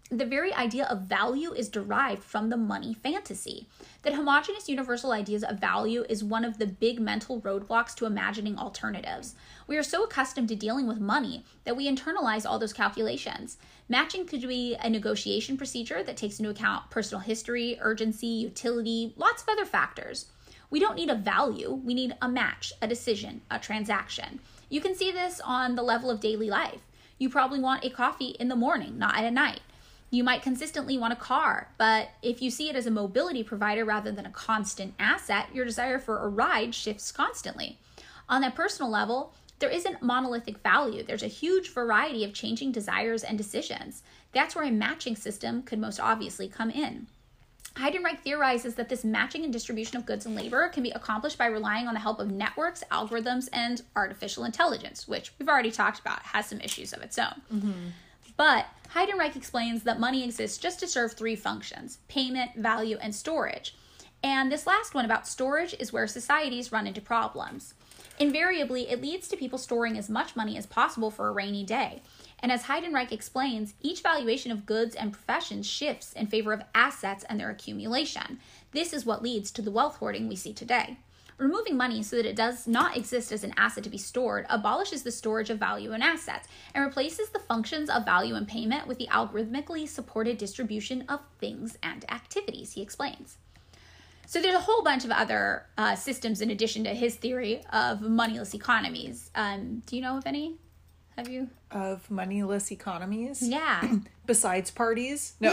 the very idea of value is derived from the money fantasy. That homogeneous universal ideas of value is one of the big mental roadblocks to imagining alternatives. We are so accustomed to dealing with money that we internalize all those calculations. Matching could be a negotiation procedure that takes into account personal history, urgency, utility, lots of other factors. We don't need a value, we need a match, a decision, a transaction. You can see this on the level of daily life. You probably want a coffee in the morning, not at night. You might consistently want a car, but if you see it as a mobility provider rather than a constant asset, your desire for a ride shifts constantly. On that personal level, there isn't monolithic value. There's a huge variety of changing desires and decisions. That's where a matching system could most obviously come in. Heidenreich theorizes that this matching and distribution of goods and labor can be accomplished by relying on the help of networks, algorithms, and artificial intelligence, which we've already talked about has some issues of its own. Mm-hmm. But Heidenreich explains that money exists just to serve three functions: payment, value, and storage. And this last one about storage is where societies run into problems. Invariably, it leads to people storing as much money as possible for a rainy day. And as Heidenreich explains, each valuation of goods and professions shifts in favor of assets and their accumulation. This is what leads to the wealth hoarding we see today. Removing money so that it does not exist as an asset to be stored abolishes the storage of value and assets and replaces the functions of value and payment with the algorithmically supported distribution of things and activities, he explains. So there's a whole bunch of other uh, systems in addition to his theory of moneyless economies. Um, do you know of any? Have you? Of moneyless economies? Yeah. Besides parties? No.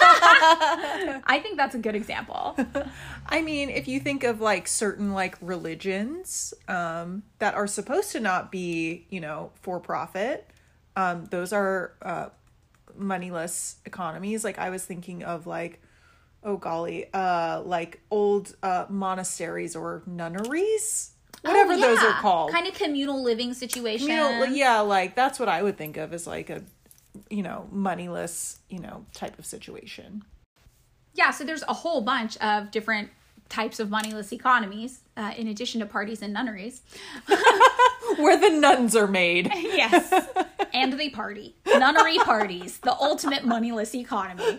I think that's a good example. I mean, if you think of like certain like religions um, that are supposed to not be, you know, for profit, um, those are uh, moneyless economies. Like I was thinking of like, oh golly, uh, like old uh, monasteries or nunneries. Whatever oh, yeah. those are called. Kind of communal living situation. Communal, yeah, like that's what I would think of as like a, you know, moneyless, you know, type of situation. Yeah, so there's a whole bunch of different types of moneyless economies, uh, in addition to parties and nunneries. Where the nuns are made. Yes, and they party. Nunnery parties, the ultimate moneyless economy.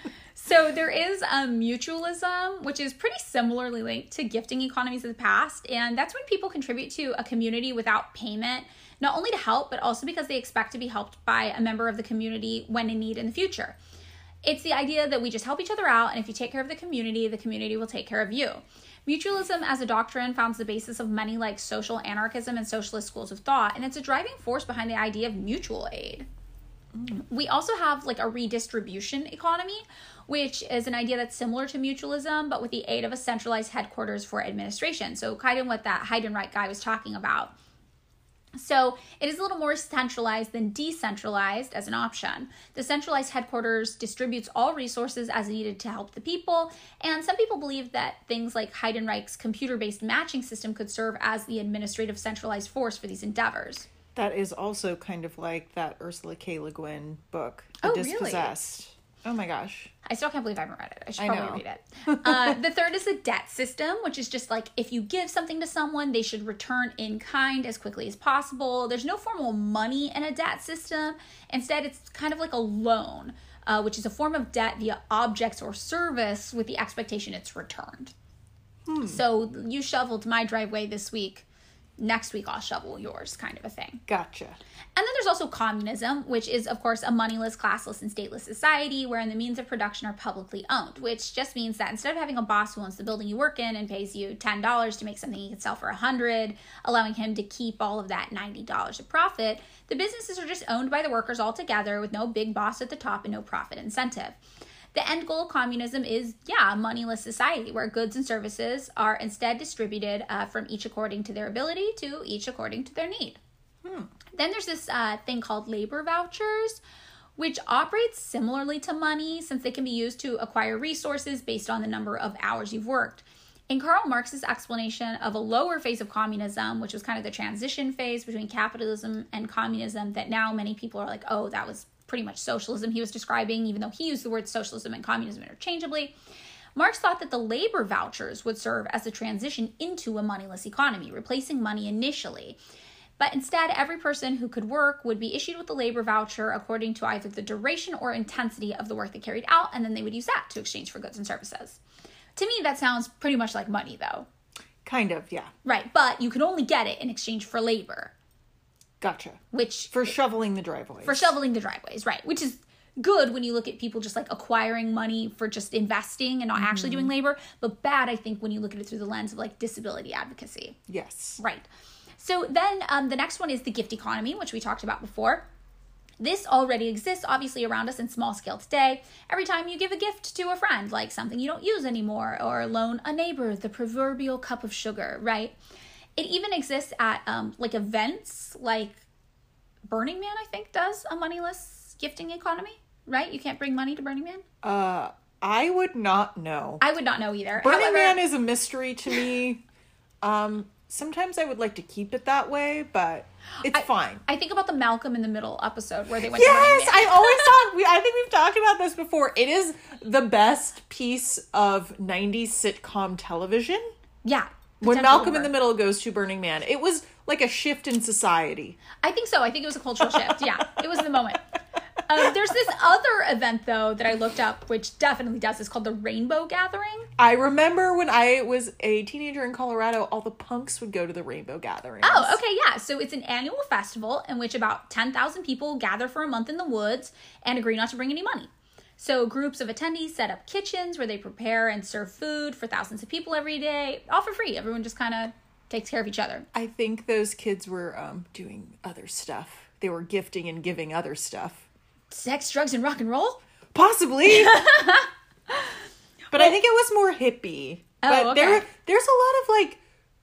So there is um, mutualism, which is pretty similarly linked to gifting economies of the past. And that's when people contribute to a community without payment, not only to help, but also because they expect to be helped by a member of the community when in need in the future. It's the idea that we just help each other out, and if you take care of the community, the community will take care of you. Mutualism as a doctrine founds the basis of many like social anarchism and socialist schools of thought, and it's a driving force behind the idea of mutual aid. Mm. We also have like a redistribution economy, which is an idea that's similar to mutualism, but with the aid of a centralized headquarters for administration. So kind of what that Heidenreich guy was talking about. So it is a little more centralized than decentralized as an option. The centralized headquarters distributes all resources as needed to help the people, and some people believe that things like Heidenreich's computer-based matching system could serve as the administrative centralized force for these endeavors. That is also kind of like that Ursula K. Le Guin book, The oh, Dispossessed. Really? Oh my gosh. I still can't believe I haven't read it. I should I probably know. read it. Uh, the third is a debt system, which is just like if you give something to someone, they should return in kind as quickly as possible. There's no formal money in a debt system. Instead, it's kind of like a loan, uh, which is a form of debt via objects or service with the expectation it's returned. Hmm. So you shoveled my driveway this week. Next week I'll shovel yours, kind of a thing. Gotcha. And then there's also communism, which is, of course, a moneyless, classless, and stateless society wherein the means of production are publicly owned, which just means that instead of having a boss who owns the building you work in and pays you ten dollars to make something he can sell for one hundred dollars, allowing him to keep all of that ninety dollars of profit, the businesses are just owned by the workers altogether with no big boss at the top and no profit incentive. The end goal of communism is, yeah, a moneyless society where goods and services are instead distributed uh, from each according to their ability to each according to their need. Hmm. Then there's this uh, thing called labor vouchers, which operates similarly to money since they can be used to acquire resources based on the number of hours you've worked. In Karl Marx's explanation of a lower phase of communism, which was kind of the transition phase between capitalism and communism that now many people are like, oh, that was pretty much socialism he was describing, even though he used the words socialism and communism interchangeably. Marx thought that the labor vouchers would serve as a transition into a moneyless economy, replacing money initially. But instead, every person who could work would be issued with a labor voucher according to either the duration or intensity of the work they carried out, and then they would use that to exchange for goods and services. To me, that sounds pretty much like money, though. Kind of, yeah. Right, but you can only get it in exchange for labor. Gotcha. Which For shoveling the driveways. For shoveling the driveways, right. Which is good when you look at people just like acquiring money for just investing and not mm-hmm. actually doing labor. But bad, I think, when you look at it through the lens of like disability advocacy. Yes. Right. So then um, the next one is the gift economy, which we talked about before. This already exists, obviously, around us in small scale today. Every time you give a gift to a friend, like something you don't use anymore, or loan a neighbor the proverbial cup of sugar, right? It even exists at um, like events, like Burning Man, I think, does a moneyless gifting economy, right? You can't bring money to Burning Man? Uh, I would not know. I would not know either. Burning However, Man is a mystery to me. um, sometimes I would like to keep it that way, but it's I, fine. I think about the Malcolm in the Middle episode where they went yes, to Burning Man. I always talk. We, I think we've talked about this before. It is the best piece of nineties sitcom television. Yeah. When Malcolm in the Middle goes to Burning Man, it was like a shift in society. I think so. I think it was a cultural shift. Yeah, it was the moment. Um, there's this other event, though, that I looked up, which definitely does. It's called the Rainbow Gathering. I remember when I was a teenager in Colorado, all the punks would go to the Rainbow Gathering. Oh, okay, yeah. So it's an annual festival in which about ten thousand people gather for a month in the woods and agree not to bring any money. So groups of attendees set up kitchens where they prepare and serve food for thousands of people every day, all for free. Everyone just kind of takes care of each other. I think those kids were um, doing other stuff. They were gifting and giving other stuff. Sex, drugs, and rock and roll? Possibly. But well, I think it was more hippie. Oh, but okay. there, there's a lot of like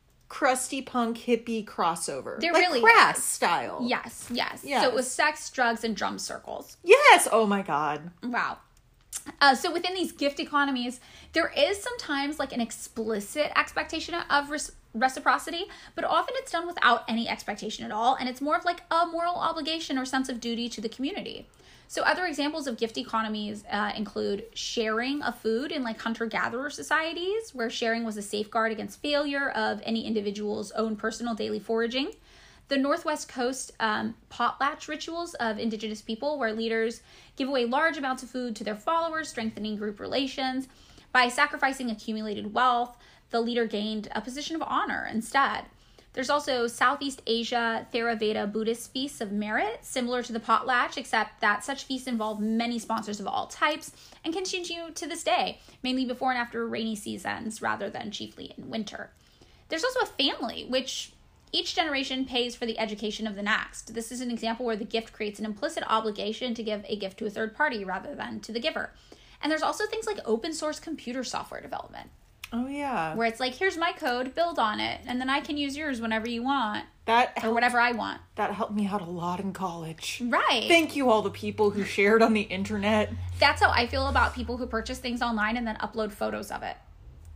crusty punk hippie crossover. There like really Crass is. style. Yes, yes, yes. So it was sex, drugs, and drum circles. Yes. Oh my God. Wow. Uh, so within these gift economies, there is sometimes like an explicit expectation of res- reciprocity, but often it's done without any expectation at all, and it's more of like a moral obligation or sense of duty to the community. So other examples of gift economies uh, include sharing of food in like hunter-gatherer societies, where sharing was a safeguard against failure of any individual's own personal daily foraging. The Northwest Coast um, potlatch rituals of indigenous people, where leaders give away large amounts of food to their followers, strengthening group relations. By sacrificing accumulated wealth, the leader gained a position of honor instead. There's also Southeast Asia Theravada Buddhist feasts of merit, similar to the potlatch, except that such feasts involve many sponsors of all types and continue to this day, mainly before and after rainy seasons rather than chiefly in winter. There's also a family, which each generation pays for the education of the next. This is an example where the gift creates an implicit obligation to give a gift to a third party rather than to the giver. And there's also things like open source computer software development. Oh, yeah. Where it's like, here's my code, build on it, and then I can use yours whenever you want. That Or helped, whatever I want. That helped me out a lot in college. Right. Thank you, all the people who shared on the internet. That's how I feel about people who purchase things online and then upload photos of it.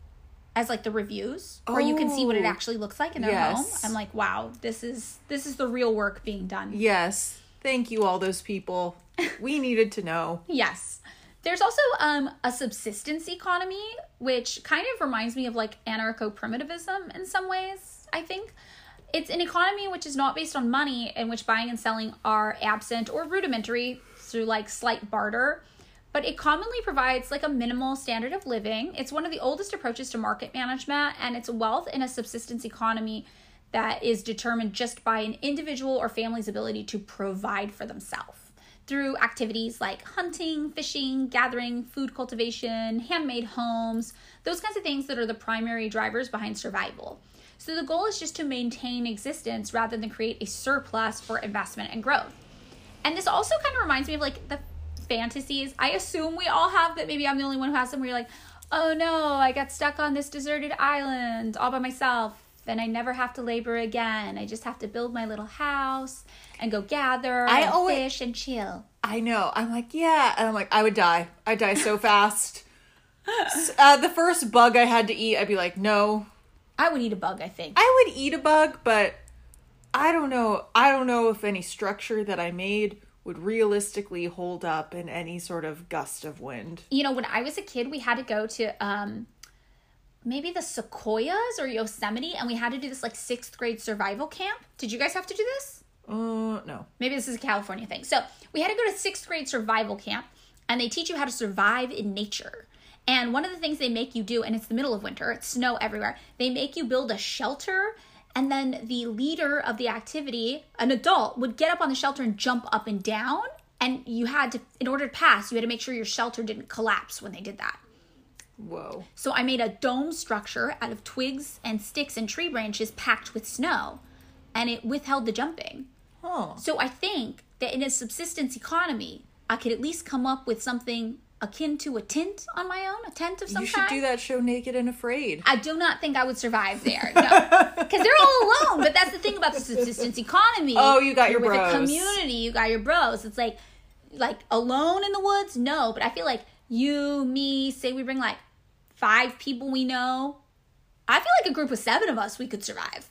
As like the reviews, where oh, you can see what it actually looks like in their yes. home. I'm like, wow, this is this is the real work being done. Yes. Thank you, all those people. We needed to know. Yes. There's also um, a subsistence economy, which kind of reminds me of like anarcho-primitivism in some ways, I think. It's an economy which is not based on money, in which buying and selling are absent or rudimentary through like slight barter, but it commonly provides like a minimal standard of living. It's one of the oldest approaches to market management, and it's wealth in a subsistence economy that is determined just by an individual or family's ability to provide for themselves through activities like hunting, fishing, gathering, food cultivation, handmade homes, those kinds of things that are the primary drivers behind survival. So the goal is just to maintain existence rather than create a surplus for investment and growth. And this also kind of reminds me of like the fantasies I assume we all have, but maybe I'm the only one who has them, where you're like, oh no, I got stuck on this deserted island all by myself, and I never have to labor again. I just have to build my little house and go gather I and always, fish and chill. I know. I'm like, yeah. And I'm like, I would die. I'd die so fast. uh, the first bug I had to eat, I'd be like, no. I would eat a bug, I think. I would eat a bug, but I don't know. I don't know if any structure that I made would realistically hold up in any sort of gust of wind. You know, when I was a kid, we had to go to... um. maybe the Sequoias or Yosemite, and we had to do this like sixth grade survival camp. Did you guys have to do this? Uh, no. Maybe this is a California thing. So we had to go to sixth grade survival camp, and they teach you how to survive in nature. And one of the things they make you do, and it's the middle of winter, it's snow everywhere, they make you build a shelter, and then the leader of the activity, an adult, would get up on the shelter and jump up and down, and you had to, in order to pass, you had to make sure your shelter didn't collapse when they did that. Whoa. So I made a dome structure out of twigs and sticks and tree branches packed with snow, and it withheld the jumping. Huh. So I think that in a subsistence economy, I could at least come up with something akin to a tent on my own, a tent of some kind. You should kind. do that show Naked and Afraid. I do not think I would survive there. No, because they're all alone. But that's the thing about the subsistence economy. Oh, you got your You're bros. With a community, you got your bros. It's like, like alone in the woods? No, but I feel like you, me, say we bring like five people we know. I feel like a group of seven of us, we could survive.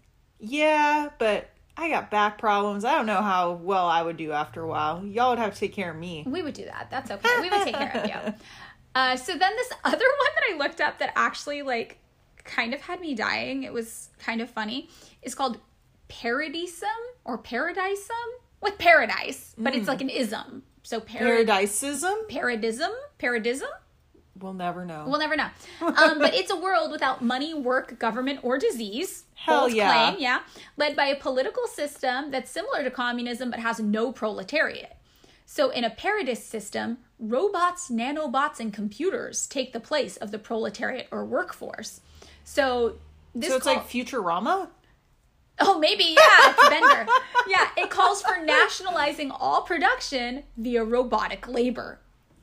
Yeah, but I got back problems. I don't know how well I would do after a while. Y'all would have to take care of me. We would do that. That's okay. We would take care of you. Uh, so then this other one that I looked up that actually like kind of had me dying, it was kind of funny, is called paradisum or paradisum with paradise, but mm. it's like an ism. So parad- paradisism? Paradism? Paradism? We'll never know. We'll never know. Um, but it's a world without money, work, government, or disease. Hell Both yeah. claim, yeah. Led by a political system that's similar to communism but has no proletariat. So in a paradise system, robots, nanobots, and computers take the place of the proletariat or workforce. So this So it's call- like Futurama? Oh, maybe, yeah, it's Bender. Yeah, it calls for nationalizing all production via robotic labor.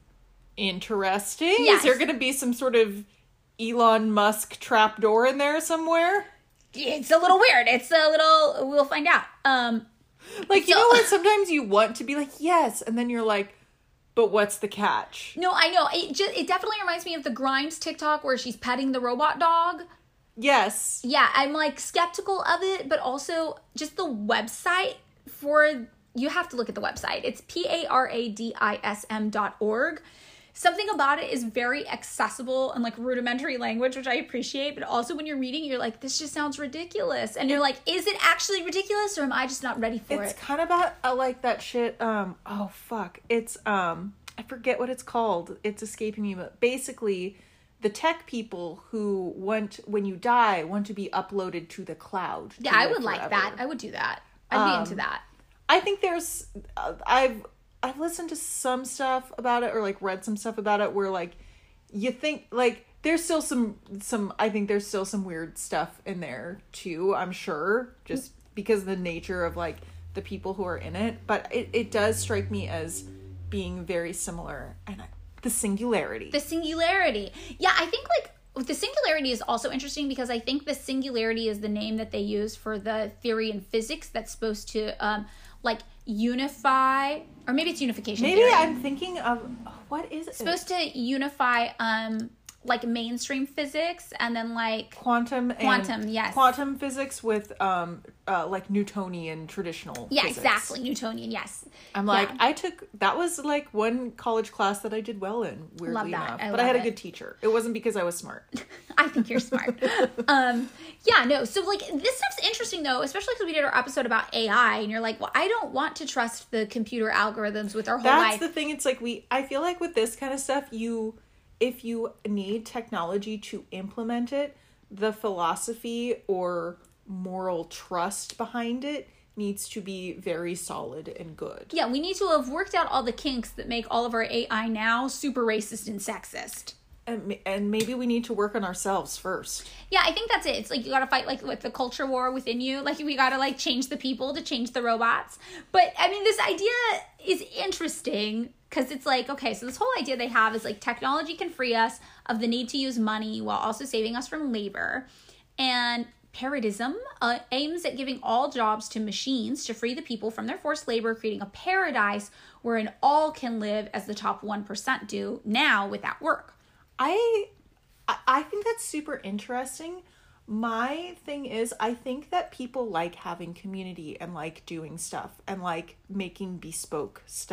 Interesting. Yes. Is there going to be some sort of Elon Musk trapdoor in there somewhere? It's a little weird. It's a little, we'll find out. Um, like, you so, know what? Sometimes you want to be like, yes. And then you're like, but what's the catch? No, I know. It just, it definitely reminds me of the Grimes TikTok where she's petting the robot dog. Yes. Yeah, I'm like skeptical of it, but also just the website for, you have to look at the website. It's P A R A D I S M dot org. Something about it is very accessible and like rudimentary language, which I appreciate. But also when you're reading, you're like, this just sounds ridiculous. And you're like, is it actually ridiculous or am I just not ready for it's it? It's kind of about, I like that shit. Um, oh, fuck. It's, um, I forget what it's called. It's escaping me. But basically, the tech people who want, when you die, want to be uploaded to the cloud. To Yeah, I would forever. like that. I would do that. I'd be um, into that. I think there's, uh, I've, I've listened to some stuff about it or like read some stuff about it where like you think like there's still some some I think there's still some weird stuff in there too, I'm sure, just because of the nature of like the people who are in it, but it, it does strike me as being very similar. And I, the singularity. The singularity. Yeah, I think like the singularity is also interesting because I think the singularity is the name that they use for the theory in physics that's supposed to um like unify, or maybe it's unification Maybe theory. I'm thinking of, what is it? It's supposed to unify um like mainstream physics and then like quantum and quantum, yes. Quantum physics with um uh like Newtonian traditional yeah, physics. exactly. Newtonian, yes. I'm like, yeah. I took, that was like one college class that I did well in, weirdly Love that. enough. I but I had love a it. good teacher. It wasn't because I was smart. I think you're smart. um, yeah, no. So like this stuff's interesting though, especially because we did our episode about A I, and you're like, well, I don't want to trust the computer algorithms with our whole That's life. the thing. It's like we, I feel like with this kind of stuff, you, if you need technology to implement it, the philosophy or moral trust behind it needs to be very solid and good. Yeah, we need to have worked out all the kinks that make all of our A I now super racist and sexist. And, and maybe we need to work on ourselves first. Yeah, I think that's it. It's like you gotta fight like with the culture war within you. Like we gotta like change the people to change the robots. But I mean, this idea is interesting because it's like, okay, so this whole idea they have is like technology can free us of the need to use money while also saving us from labor. And paradism uh, aims at giving all jobs to machines to free the people from their forced labor, creating a paradise wherein all can live as the top one percent do now without work. I I think that's super interesting. My thing is, I think that people like having community and like doing stuff and like making bespoke stuff.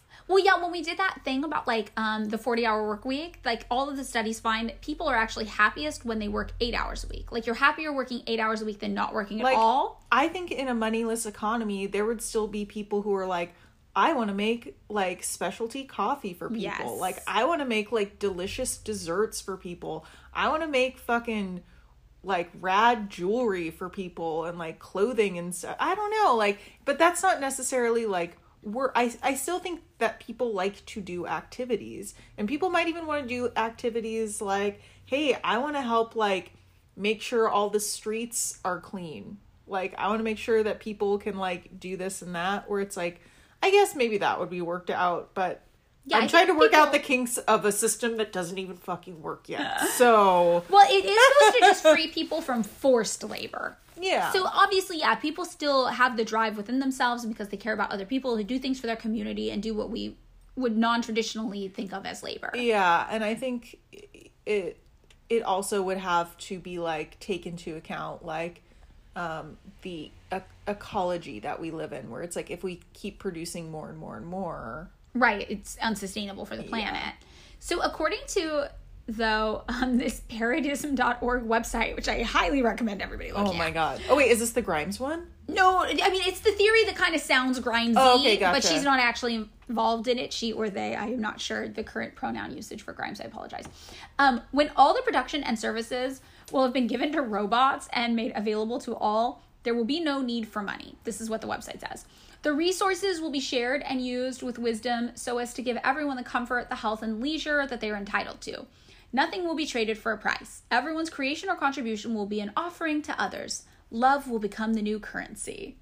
Well, yeah, when we did that thing about, like, um, the forty-hour work week, like, all of the studies find that people are actually happiest when they work eight hours a week. Like, you're happier working eight hours a week than not working at like, all. I think in a moneyless economy, there would still be people who are like, I want to make, like, specialty coffee for people. Yes. Like, I want to make, like, delicious desserts for people. I want to make fucking, like, rad jewelry for people and, like, clothing and stuff. I don't know. Like, but that's not necessarily, like, we're, I, I still think that people like to do activities. And people might even want to do activities like, hey, I want to help, like, make sure all the streets are clean. Like, I want to make sure that people can, like, do this and that. Where it's like, I guess maybe that would be worked out. But yeah, I'm I trying to work people... out the kinks of a system that doesn't even fucking work yet. So... Well, it is supposed to just free people from forced labor. Yeah. So obviously, yeah, people still have the drive within themselves because they care about other people who do things for their community and do what we would non-traditionally think of as labor. Yeah, and I think it it also would have to be, like, take into account, like, um, the e- ecology that we live in, where it's like if we keep producing more and more and more, right, it's unsustainable for the planet. Yeah. So according to though um, this paradism dot org website, which I highly recommend everybody look at. Oh my god. Oh wait, is this the Grimes one? No, I mean, it's the theory that kind of sounds Grimesy, oh, okay, gotcha. But she's not actually involved in it. She or they, I am not sure the current pronoun usage for Grimes, I apologize. Um, when all the production and services will have been given to robots and made available to all, there will be no need for money. This is what the website says. The resources will be shared and used with wisdom so as to give everyone the comfort, the health, and leisure that they are entitled to. Nothing will be traded for a price. Everyone's creation or contribution will be an offering to others. Love will become the new currency.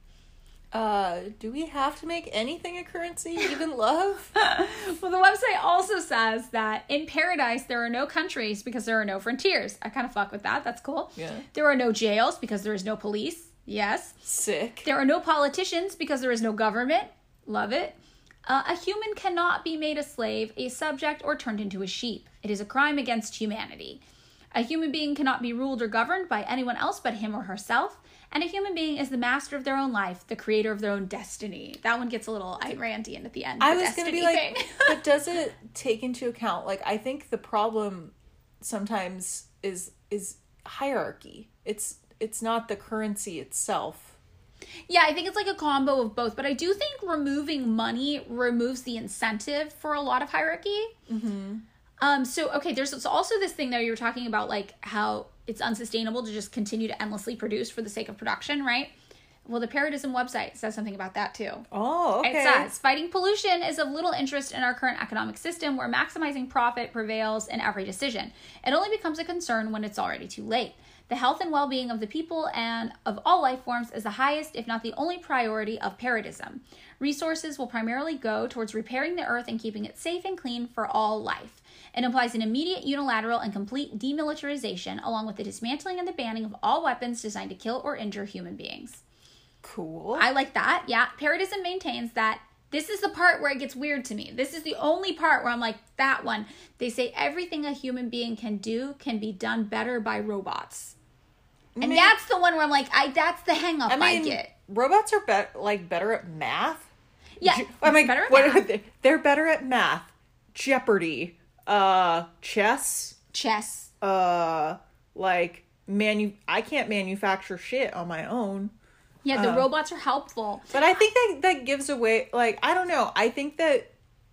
Uh, do we have to make anything a currency? Even love? Well, the website also says that in paradise, there are no countries because there are no frontiers. I kind of fuck with that. That's cool. Yeah. There are no jails because there is no police. Yes. Sick. There are no politicians because there is no government. Love it. Uh, a human cannot be made a slave, a subject, or turned into a sheep. It is a crime against humanity. A human being cannot be ruled or governed by anyone else but him or herself. And a human being is the master of their own life, the creator of their own destiny. That one gets a little Ayn Randian at the end. I was going to be like, but does it take into account, like, I think the problem sometimes is is hierarchy. It's it's not the currency itself. Yeah, I think it's like a combo of both. But I do think removing money removes the incentive for a lot of hierarchy. Mm-hmm. Um. So, okay, there's also this thing that you were talking about, like, how it's unsustainable to just continue to endlessly produce for the sake of production, right? Well, the Paradism website says something about that, too. Oh, okay. It says, fighting pollution is of little interest in our current economic system where maximizing profit prevails in every decision. It only becomes a concern when it's already too late. The health and well-being of the people and of all life forms is the highest, if not the only priority of paradism. Resources will primarily go towards repairing the earth and keeping it safe and clean for all life. It implies an immediate, unilateral, and complete demilitarization, along with the dismantling and the banning of all weapons designed to kill or injure human beings. Cool. I like that. Yeah. Paradism maintains that this is the part where it gets weird to me. This is the only part where I'm like, that one. They say everything a human being can do can be done better by robots. And I mean, that's the one where I'm like, I that's the hang up I, mean, I get. Robots are be- like better at math. Yeah. Je- I mean, better at what math. Are they? They're better at math. Jeopardy. Uh, chess. Chess. Uh, like, manu- I can't manufacture shit on my own. Yeah, the um, robots are helpful. But I think that that gives away, like, I don't know. I think that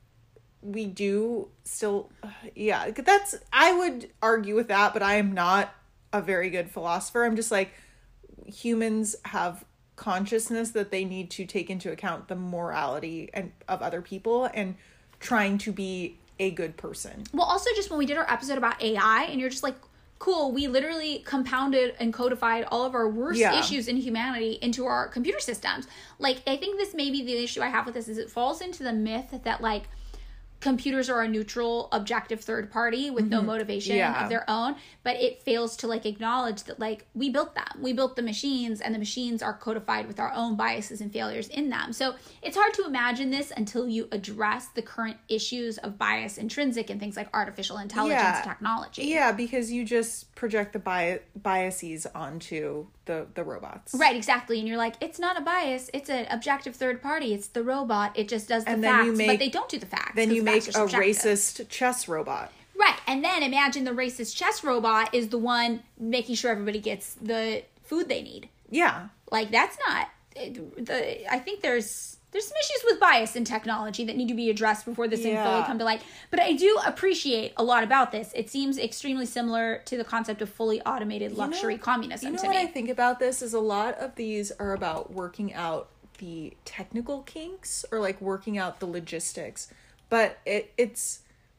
we do still, uh, yeah, that's, I would argue with that, but I am not a very good philosopher. I'm just like, humans have consciousness that they need to take into account the morality and of other people and trying to be a good person. Well, also just when we did our episode about A I and you're just like, cool, we literally compounded and codified all of our worst yeah. issues in humanity into our computer systems. Like, I think this may be the issue I have with this is it falls into the myth that, like, computers are a neutral, objective third party with no motivation Yeah. of their own, but it fails to like acknowledge that like we built them. We built the machines, and the machines are codified with our own biases and failures in them. So it's hard to imagine this until you address the current issues of bias intrinsic in things like artificial intelligence Yeah. technology. Yeah, because you just project the bi- biases onto the, the robots. Right, exactly. And you're like, it's not a bias. It's an objective third party. It's the robot. It just does the And then you facts. make- but they don't do the facts. Then 'cause you the make facts a are subjective. racist chess robot. Right. And then imagine the racist chess robot is the one making sure everybody gets the food they need. Yeah. Like, that's not... it- the. I think there's... There's some issues with bias in technology that need to be addressed before this thing fully Yeah. come to light. But I do appreciate a lot about this. It seems extremely similar to the concept of fully automated luxury know- communism You know to what me. I think about this is a lot of these are about working out the technical kinks or like working out the logistics. But it it's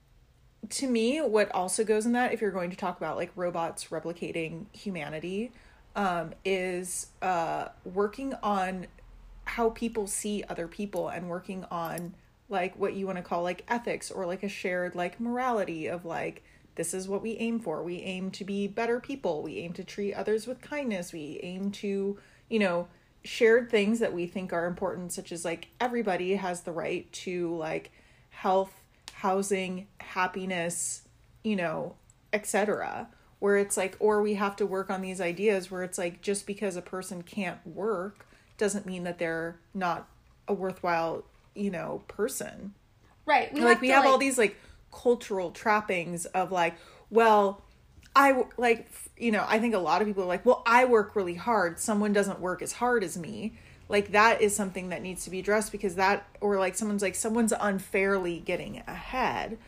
to me what also goes in that, if you're going to talk about like robots replicating humanity, um, is uh working on how people see other people and working on like what you want to call like ethics or like a shared like morality of like, this is what we aim for. We aim to be better people. We aim to treat others with kindness. We aim to, you know, shared things that we think are important, such as like everybody has the right to like health, housing, happiness, you know, et cetera. Where it's like, or we have to work on these ideas where it's like, just because a person can't work doesn't mean that they're not a worthwhile, you know, person. Right. We like have we to, have like, all these like cultural trappings of like, well, I w- like, you know, I think a lot of people are like, well, I work really hard. Someone doesn't work as hard as me. Like that is something that needs to be addressed because that, or like someone's like, someone's unfairly getting ahead.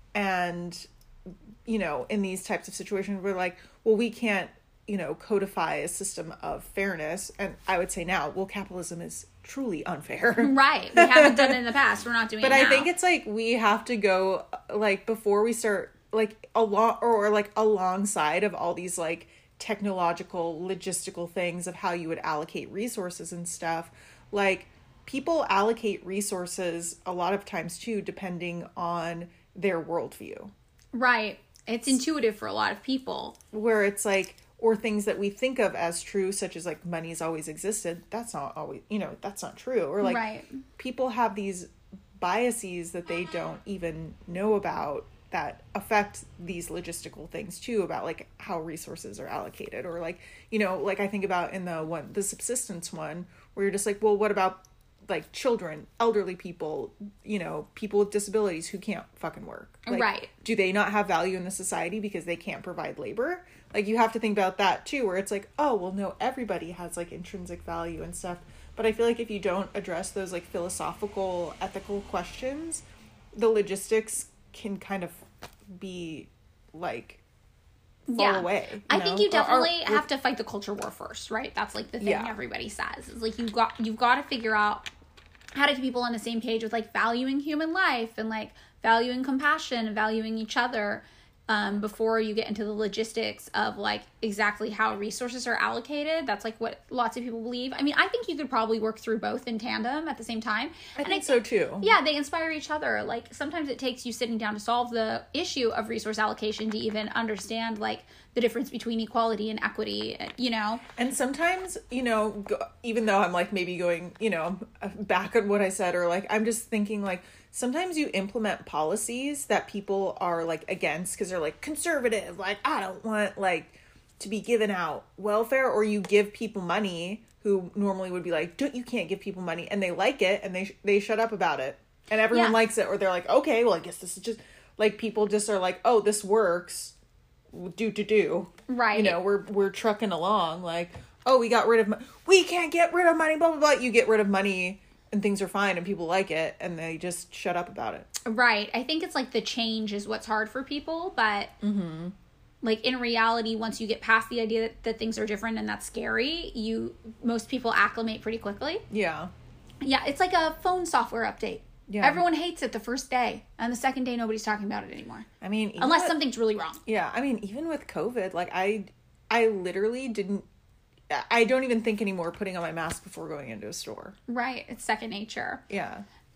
And, you know, in these types of situations, we're like, well, we can't, you know, codify a system of fairness. And I would say now, well, capitalism is truly unfair. Right. We haven't done it in the past. We're not doing But it now. I think it's like we have to go like before we start like a lot or like alongside of all these like technological logistical things of how you would allocate resources and stuff. Like people allocate resources a lot of times too, depending on their worldview. Right. It's intuitive for a lot of people. Where it's like, or things that we think of as true, such as like money's always existed. That's not always, you know, that's not true. Or like Right. people have these biases that they don't even know about that affect these logistical things too, about like how resources are allocated. Or like, you know, like I think about in the one, the subsistence one, where you're just like, well, what about like children, elderly people, you know, people with disabilities who can't fucking work? Like, Right. do they not have value in the society because they can't provide labor? Like you have to think about that too, where it's like, oh, well, no, everybody has like intrinsic value and stuff. But I feel like if you don't address those like philosophical, ethical questions, the logistics can kind of be like fall Yeah. away. You I know? think you Or- or- definitely or- have to fight the culture war first, right? That's like the thing Yeah. everybody says. It's like you've got you've got to figure out how to get people on the same page with like valuing human life and like valuing compassion and valuing each other. Um, before you get into the logistics of like exactly how resources are allocated. That's like what lots of people believe. I mean, I think you could probably work through both in tandem at the same time. I And think so too. Yeah, they inspire each other. Like sometimes it takes you sitting down to solve the issue of resource allocation to even understand like the difference between equality and equity, you know? And sometimes, you know, go, even though I'm like maybe going, you know, back on what I said, or like I'm just thinking like sometimes you implement policies that people are like against because they're like conservative, like I don't want like to be given out welfare, or you give people money who normally would be like, don't, you can't give people money, and they like it and they sh- they shut up about it and everyone Yeah. likes it, or they're like, okay, well I guess this is just like people just are like, oh, this works, do to do. Right. You know, we're we're trucking along like, oh, we got rid of, mo- we can't get rid of money, blah, blah, blah. You get rid of money and things are fine and people like it and they just shut up about it. Right. I think it's like the change is what's hard for people, but like in reality, once you get past the idea that, that things are different and that's scary, you most people acclimate pretty quickly. Yeah. Yeah, it's like a phone software update. Yeah. Everyone hates it the first day, and the second day nobody's talking about it anymore. I mean, even Unless with- something's really wrong. Yeah, I mean, even with COVID, like I, I literally didn't, I don't even think anymore putting on my mask before going into a store. Right. It's second nature. Yeah.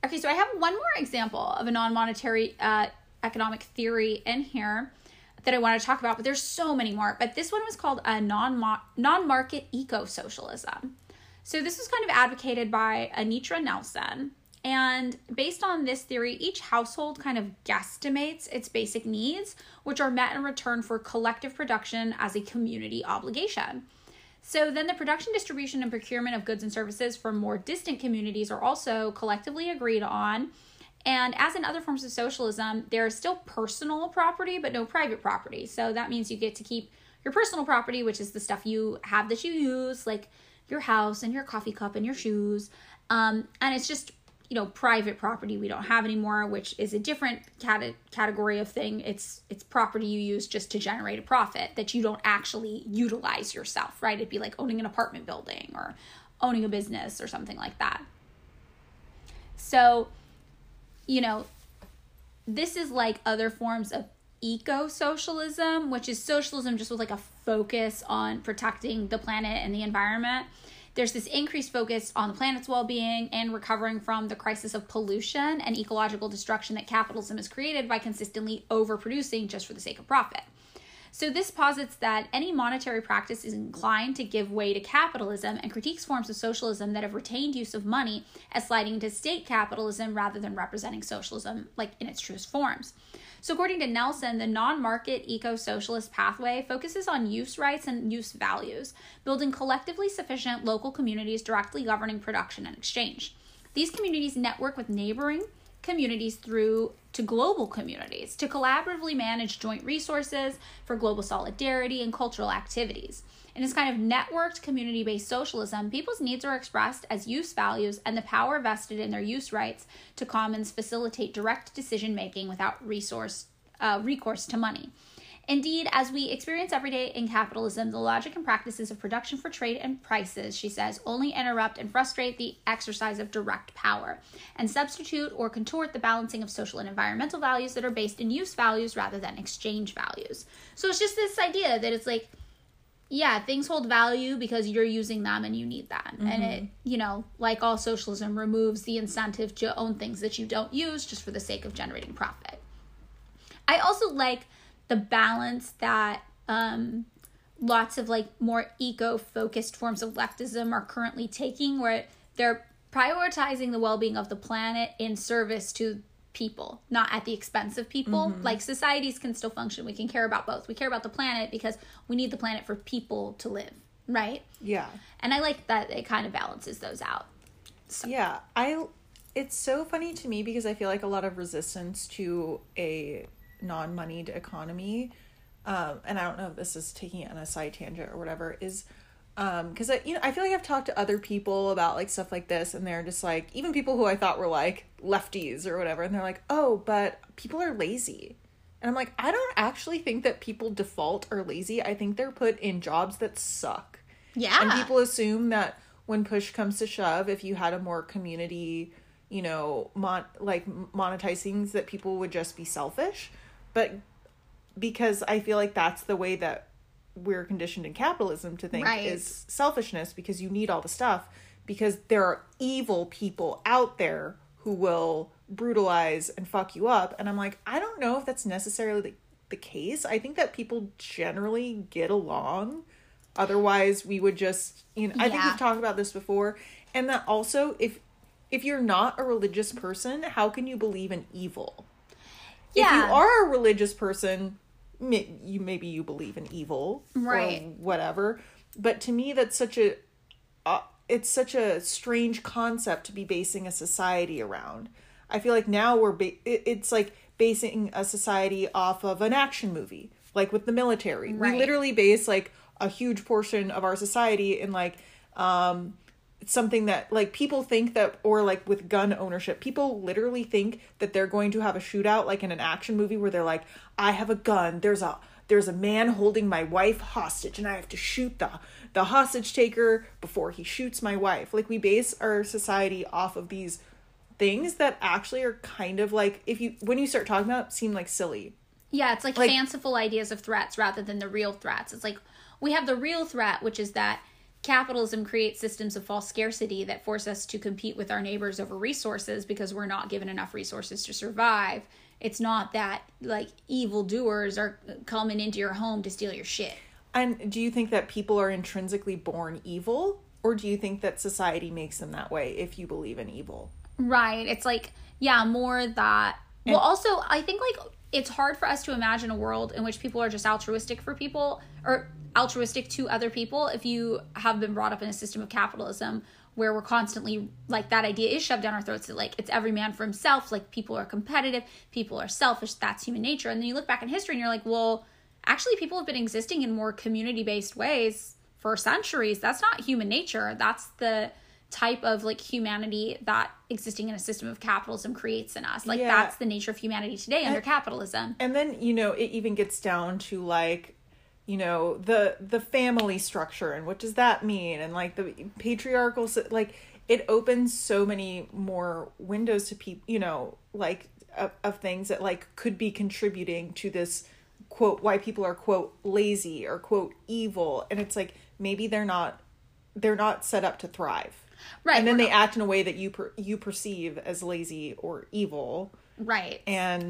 Okay, so I have one more example of a non-monetary uh, economic theory in here that I want to talk about, but there's so many more. But this one was called a non non-market eco-socialism. So this was kind of advocated by Anitra Nelson. And based on this theory, each household kind of guesstimates its basic needs, which are met in return for collective production as a community obligation. So then the production, distribution, and procurement of goods and services from more distant communities are also collectively agreed on. And as in other forms of socialism, there is still personal property, but no private property. So that means you get to keep your personal property, which is the stuff you have that you use, like your house and your coffee cup and your shoes. Um, and it's just, you know, private property we don't have anymore, which is a different cat- category of thing. It's it's property you use just to generate a profit that you don't actually utilize yourself, right? It'd be like owning an apartment building or owning a business or something like that. So, you know, this is like other forms of eco-socialism, which is socialism just with like a focus on protecting the planet and the environment. There's this increased focus on the planet's well-being and recovering from the crisis of pollution and ecological destruction that capitalism has created by consistently overproducing just for the sake of profit. So this posits that any monetary practice is inclined to give way to capitalism and critiques forms of socialism that have retained use of money as sliding into state capitalism rather than representing socialism like in its truest forms. So according to Nelson, the non-market eco-socialist pathway focuses on use rights and use values, building collectively sufficient local communities directly governing production and exchange. These communities network with neighboring communities through to global communities to collaboratively manage joint resources for global solidarity and cultural activities. In this kind of networked community-based socialism, people's needs are expressed as use values, and the power vested in their use rights to commons facilitate direct decision-making without resource uh, recourse to money. Indeed, as we experience every day in capitalism, the logic and practices of production for trade and prices, she says, only interrupt and frustrate the exercise of direct power and substitute or contort the balancing of social and environmental values that are based in use values rather than exchange values. So it's just this idea that it's like, yeah, things hold value because you're using them and you need that. Mm-hmm. And it, you know, like all socialism, removes the incentive to own things that you don't use just for the sake of generating profit. I also like the balance that um, lots of like more eco-focused forms of leftism are currently taking, where they're prioritizing the well-being of the planet in service to people, not at the expense of people. Mm-hmm. Like societies can still function. We can care about both. We care about the planet because we need the planet for people to live, right? Yeah. And I like that it kind of balances those out. So. Yeah. I. It's so funny to me because I feel like a lot of resistance to a non-moneyed economy, um, and I don't know if this is taking it on a side tangent or whatever, is um, because I, you know, I feel like I've talked to other people about like stuff like this, and they're just like, even people who I thought were like lefties or whatever, and they're like, oh, but people are lazy. And I'm like, I don't actually think that people default are lazy. I think they're put in jobs that suck. Yeah. And people assume that when push comes to shove, if you had a more community, you know, mon- like monetize things, that people would just be selfish. But because I feel like that's the way that we're conditioned in capitalism to think, right, is selfishness, because you need all the stuff, because there are evil people out there who will brutalize and fuck you up. And I'm like, I don't know if that's necessarily the, the case. I think that people generally get along. Otherwise, we would just, you know, I yeah. think we've talked about this before. And that also, if if you're not a religious person, how can you believe in evil? Yeah. If you are a religious person, you maybe you believe in evil, right, or whatever. But to me, that's such a uh, it's such a strange concept to be basing a society around. I feel like now we're ba- it's like basing a society off of an action movie, like with the military. Right. We literally base like a huge portion of our society in like um something that like people think that, or like with gun ownership, people literally think that they're going to have a shootout like in an action movie where they're like, I have a gun, there's a there's a man holding my wife hostage and I have to shoot the the hostage taker before he shoots my wife. Like, we base our society off of these things that actually are kind of like, if you when you start talking about it, seem like silly. Yeah, it's like, like fanciful ideas of threats rather than the real threats. It's like we have the real threat, which is that capitalism creates systems of false scarcity that force us to compete with our neighbors over resources because we're not given enough resources to survive. It's not that like evildoers are coming into your home to steal your shit. And do you think that people are intrinsically born evil, or do you think that society makes them that way if you believe in evil? Right. It's like, yeah, more that. And, well, also, I think like it's hard for us to imagine a world in which people are just altruistic for people or altruistic to other people if you have been brought up in a system of capitalism where we're constantly, like, that idea is shoved down our throats that, like, it's every man for himself, like, people are competitive, people are selfish, that's human nature. And then you look back in history and you're like, well, actually people have been existing in more community-based ways for centuries. That's not human nature. That's the type of, like, humanity that existing in a system of capitalism creates in us. Like, yeah. That's the nature of humanity today under and, capitalism. And then, you know, it even gets down to, like, you know, the the family structure and what does that mean? And like the patriarchal, like it opens so many more windows to people, you know, like of, of things that like could be contributing to this quote, why people are quote lazy or quote evil. And it's like, maybe they're not, they're not set up to thrive. Right. And then they not... act in a way that you, per, you perceive as lazy or evil. Right. And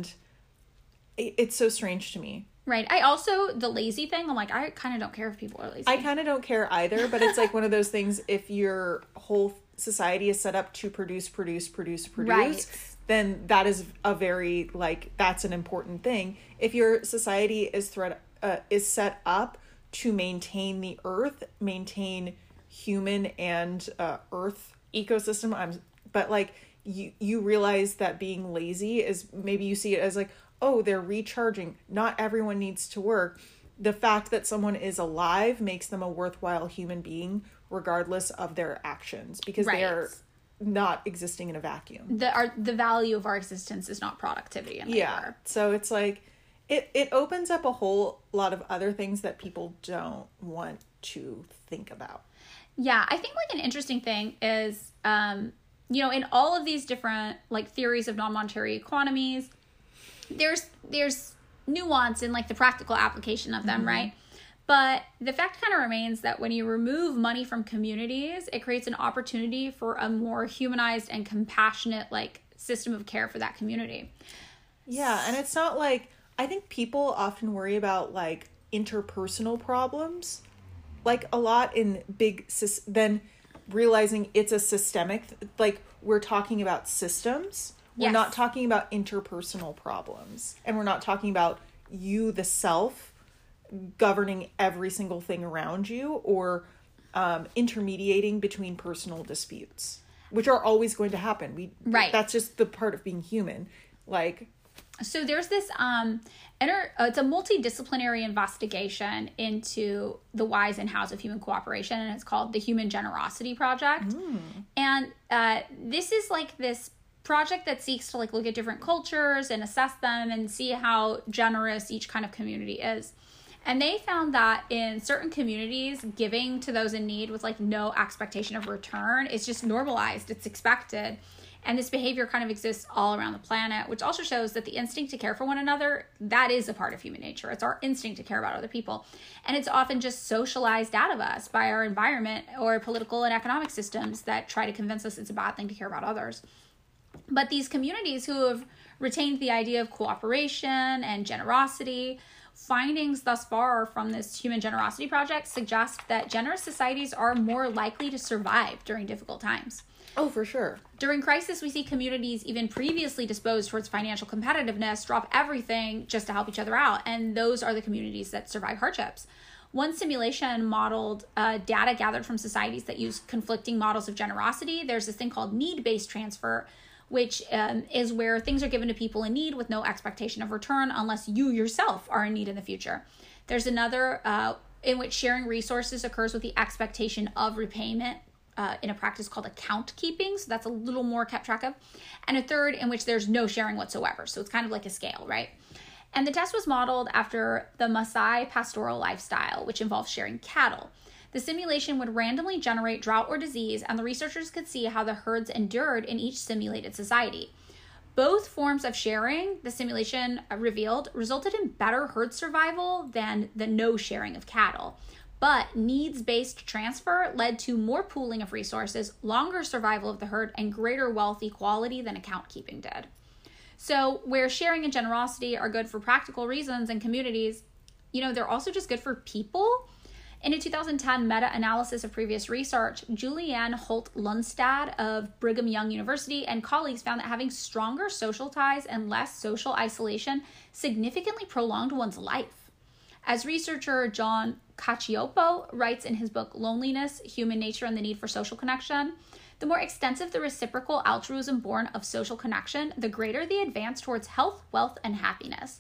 it, it's so strange to me. Right. I also, the lazy thing, I'm like, I kind of don't care if people are lazy. I kind of don't care either, but it's like one of those things, if your whole society is set up to produce, produce, produce, produce, right. then that is a very, like, that's an important thing. If your society is threat, uh, is set up to maintain the earth, maintain human and uh, earth ecosystem, I'm, but like, you, you realize that being lazy is, maybe you see it as like, oh, they're recharging. Not everyone needs to work. The fact that someone is alive makes them a worthwhile human being, regardless of their actions, because right. they are not existing in a vacuum. The our, the value of our existence is not productivity and labor. Yeah. So it's like, it, it opens up a whole lot of other things that people don't want to think about. Yeah. I think like an interesting thing is, um, you know, in all of these different like theories of non-monetary economies, there's there's nuance in like the practical application of them, mm-hmm. right? But the fact kind of remains that when you remove money from communities, it creates an opportunity for a more humanized and compassionate like system of care for that community. Yeah, and it's not like, I think people often worry about like interpersonal problems like a lot in big then realizing it's a systemic, like we're talking about systems. We're yes. not talking about interpersonal problems. And we're not talking about you, the self, governing every single thing around you or um, intermediating between personal disputes, which are always going to happen. We right. That's just the part of being human. Like, so there's this, um, inter, uh, it's a multidisciplinary investigation into the whys and hows of human cooperation. And it's called the Human Generosity Project. Mm. And uh, this is like this project that seeks to like look at different cultures and assess them and see how generous each kind of community is. And they found that in certain communities, giving to those in need with like no expectation of return is just normalized. It's expected. And this behavior kind of exists all around the planet, which also shows that the instinct to care for one another, that is a part of human nature. It's our instinct to care about other people. And it's often just socialized out of us by our environment or political and economic systems that try to convince us it's a bad thing to care about others. But these communities who have retained the idea of cooperation and generosity, findings thus far from this Human Generosity Project suggest that generous societies are more likely to survive during difficult times. Oh, for sure. During crisis, we see communities even previously disposed towards financial competitiveness drop everything just to help each other out. And those are the communities that survive hardships. One simulation modeled uh, data gathered from societies that use conflicting models of generosity. There's this thing called need-based transfer, which um, is where things are given to people in need with no expectation of return unless you yourself are in need in the future. There's another uh, in which sharing resources occurs with the expectation of repayment uh, in a practice called account keeping. So that's a little more kept track of. And a third in which there's no sharing whatsoever. So it's kind of like a scale, right? And the test was modeled after the Maasai pastoral lifestyle, which involves sharing cattle. The simulation would randomly generate drought or disease, and the researchers could see how the herds endured in each simulated society. Both forms of sharing, the simulation revealed, resulted in better herd survival than the no sharing of cattle. But needs-based transfer led to more pooling of resources, longer survival of the herd, and greater wealth equality than account keeping did. So where sharing and generosity are good for practical reasons in communities, you know, they're also just good for people. In a two thousand ten meta-analysis of previous research, Julianne Holt-Lundstad of Brigham Young University and colleagues found that having stronger social ties and less social isolation significantly prolonged one's life. As researcher John Cacioppo writes in his book Loneliness, Human Nature, and the Need for Social Connection, the more extensive the reciprocal altruism born of social connection, the greater the advance towards health, wealth, and happiness.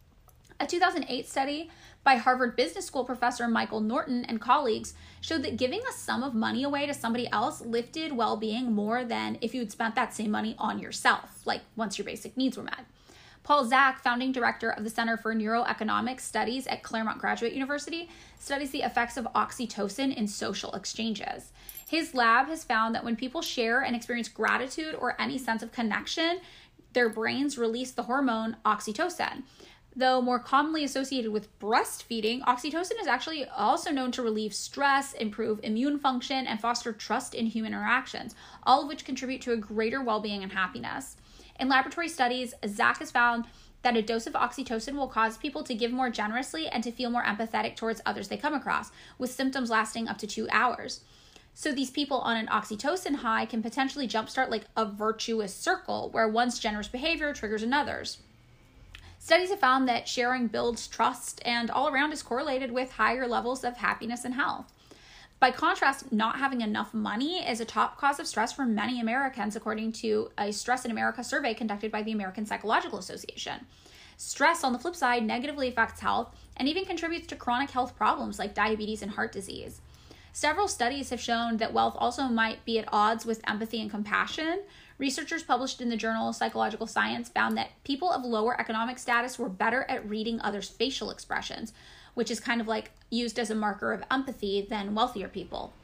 A two thousand eight study by Harvard Business School professor Michael Norton and colleagues showed that giving a sum of money away to somebody else lifted well-being more than if you had spent that same money on yourself, like once your basic needs were met. Paul Zak, founding director of the Center for Neuroeconomic Studies at Claremont Graduate University, studies the effects of oxytocin in social exchanges. His lab has found that when people share and experience gratitude or any sense of connection, their brains release the hormone oxytocin. Though more commonly associated with breastfeeding, oxytocin is actually also known to relieve stress, improve immune function, and foster trust in human interactions, all of which contribute to a greater well-being and happiness. In laboratory studies, Zach has found that a dose of oxytocin will cause people to give more generously and to feel more empathetic towards others they come across, with symptoms lasting up to two hours. So these people on an oxytocin high can potentially jumpstart like a virtuous circle where one's generous behavior triggers another's. Studies have found that sharing builds trust and all around is correlated with higher levels of happiness and health. By contrast, not having enough money is a top cause of stress for many Americans, according to a Stress in America survey conducted by the American Psychological Association. Stress, on the flip side, negatively affects health and even contributes to chronic health problems like diabetes and heart disease. Several studies have shown that wealth also might be at odds with empathy and compassion. Researchers published in the journal Psychological Science found that people of lower economic status were better at reading others' facial expressions, which is kind of like used as a marker of empathy than wealthier people.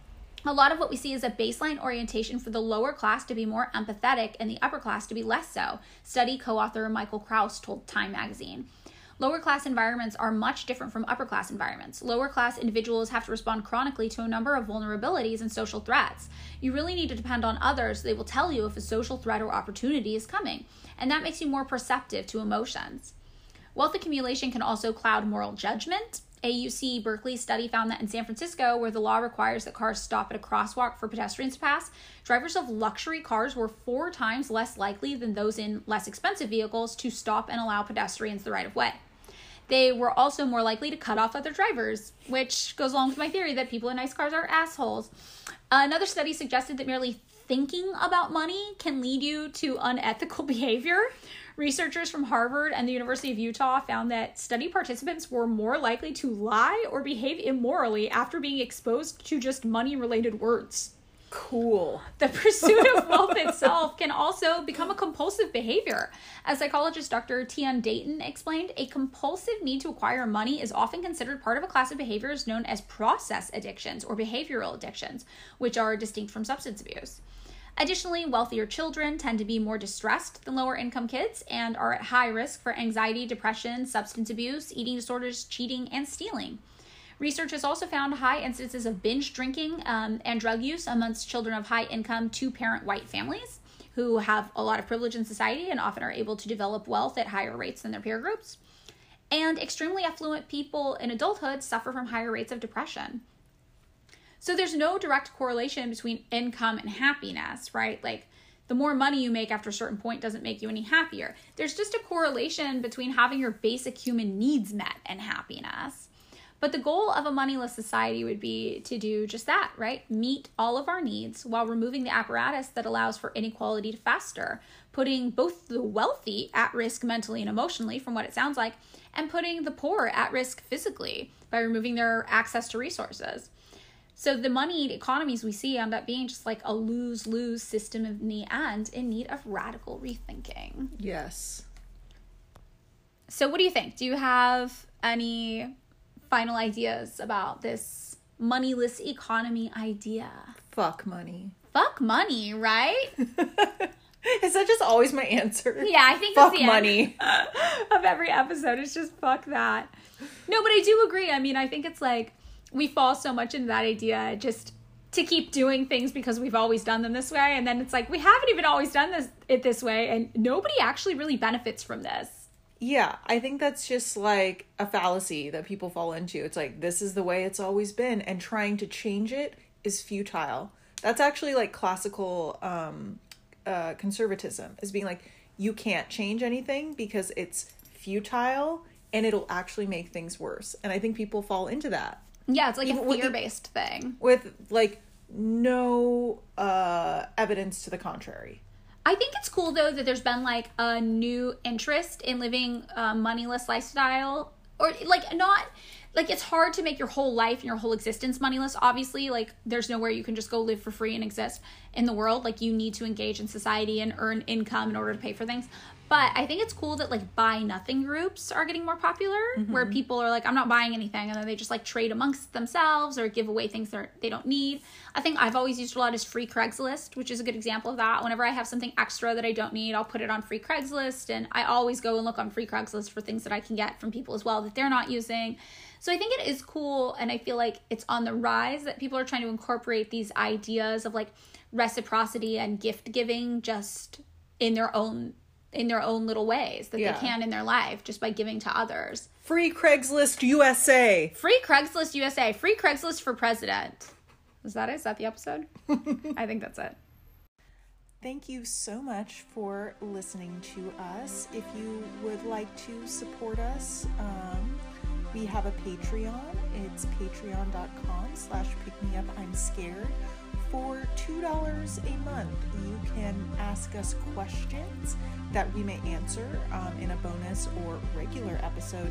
A lot of what we see is a baseline orientation for the lower class to be more empathetic and the upper class to be less so, study co-author Michael Krauss told Time magazine. Lower class environments are much different from upper class environments. Lower class individuals have to respond chronically to a number of vulnerabilities and social threats. You really need to depend on others. They will tell you if a social threat or opportunity is coming, and that makes you more perceptive to emotions. Wealth accumulation can also cloud moral judgment. A U C Berkeley study found that in San Francisco, where the law requires that cars stop at a crosswalk for pedestrians to pass, drivers of luxury cars were four times less likely than those in less expensive vehicles to stop and allow pedestrians the right of way. They were also more likely to cut off other drivers, which goes along with my theory that people in nice cars are assholes. Another study suggested that merely thinking about money can lead you to unethical behavior. Researchers from Harvard and the University of Utah found that study participants were more likely to lie or behave immorally after being exposed to just money-related words. Cool. The pursuit of wealth itself can also become a compulsive behavior. As psychologist Doctor Tian Dayton explained, a compulsive need to acquire money is often considered part of a class of behaviors known as process addictions or behavioral addictions, which are distinct from substance abuse. Additionally, wealthier children tend to be more distressed than lower income kids and are at high risk for anxiety, depression, substance abuse, eating disorders, cheating, and stealing. Research has also found high instances of binge drinking um, and drug use amongst children of high-income two-parent white families who have a lot of privilege in society and often are able to develop wealth at higher rates than their peer groups. And extremely affluent people in adulthood suffer from higher rates of depression. So there's no direct correlation between income and happiness, right? Like the more money you make after a certain point doesn't make you any happier. There's just a correlation between having your basic human needs met and happiness. But the goal of a moneyless society would be to do just that, right? Meet all of our needs while removing the apparatus that allows for inequality to fester, putting both the wealthy at risk mentally and emotionally, from what it sounds like, and putting the poor at risk physically by removing their access to resources. So the moneyed economies we see end up being just like a lose-lose system in the end in need of radical rethinking. Yes. So what do you think? Do you have any final ideas about this moneyless economy idea? Fuck money. Fuck money, right? Is that just always my answer? Yeah, I think fuck that's the money end of every episode. It's just fuck that. No, but I do agree. I mean, I think it's like we fall so much into that idea just to keep doing things because we've always done them this way. And then it's like, we haven't even always done this it this way. And nobody actually really benefits from this. Yeah, I think that's just like a fallacy that people fall into. It's like, this is the way it's always been. And trying to change it is futile. That's actually like classical um, uh, conservatism, is being like, you can't change anything because it's futile and it'll actually make things worse. And I think people fall into that. Yeah, it's like Even a fear-based with, thing. With, like, no uh, evidence to the contrary. I think it's cool, though, that there's been, like, a new interest in living a moneyless lifestyle. Or, like, not... Like, it's hard to make your whole life and your whole existence moneyless, obviously. Like, there's nowhere you can just go live for free and exist in the world. Like, you need to engage in society and earn income in order to pay for things. But I think it's cool that, like, buy nothing groups are getting more popular, mm-hmm. where people are like, I'm not buying anything, and then they just, like, trade amongst themselves or give away things that they don't need. I think I've always used a lot is free Craigslist, which is a good example of that. Whenever I have something extra that I don't need, I'll put it on free Craigslist, and I always go and look on free Craigslist for things that I can get from people as well that they're not using. So I think it is cool, and I feel like it's on the rise that people are trying to incorporate these ideas of, like, reciprocity and gift giving just in their own in their own little ways that yeah. they can in their life just by giving to others. Free Craigslist U S A. Free Craigslist U S A. Free Craigslist for president. Is that it? Is that the episode? I think that's it. Thank you so much for listening to us. If you would like to support us, um, we have a Patreon. It's patreon.com slash pickmeup I'm scared. For two dollars a month, you can ask us questions that we may answer um, in a bonus or regular episode.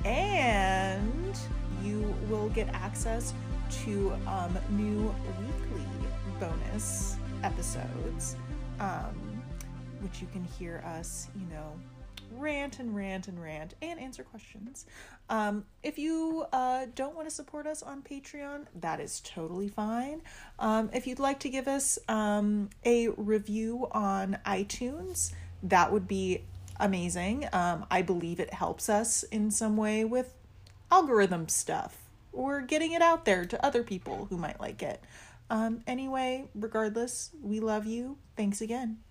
And you will get access to um, new weekly bonus episodes, um, which you can hear us, you know, rant and rant and rant and answer questions. Um, if you uh, don't want to support us on Patreon, that is totally fine. Um, if you'd like to give us um, a review on iTunes, that would be amazing. Um, I believe it helps us in some way with algorithm stuff or getting it out there to other people who might like it. Um, anyway, regardless, we love you. Thanks again.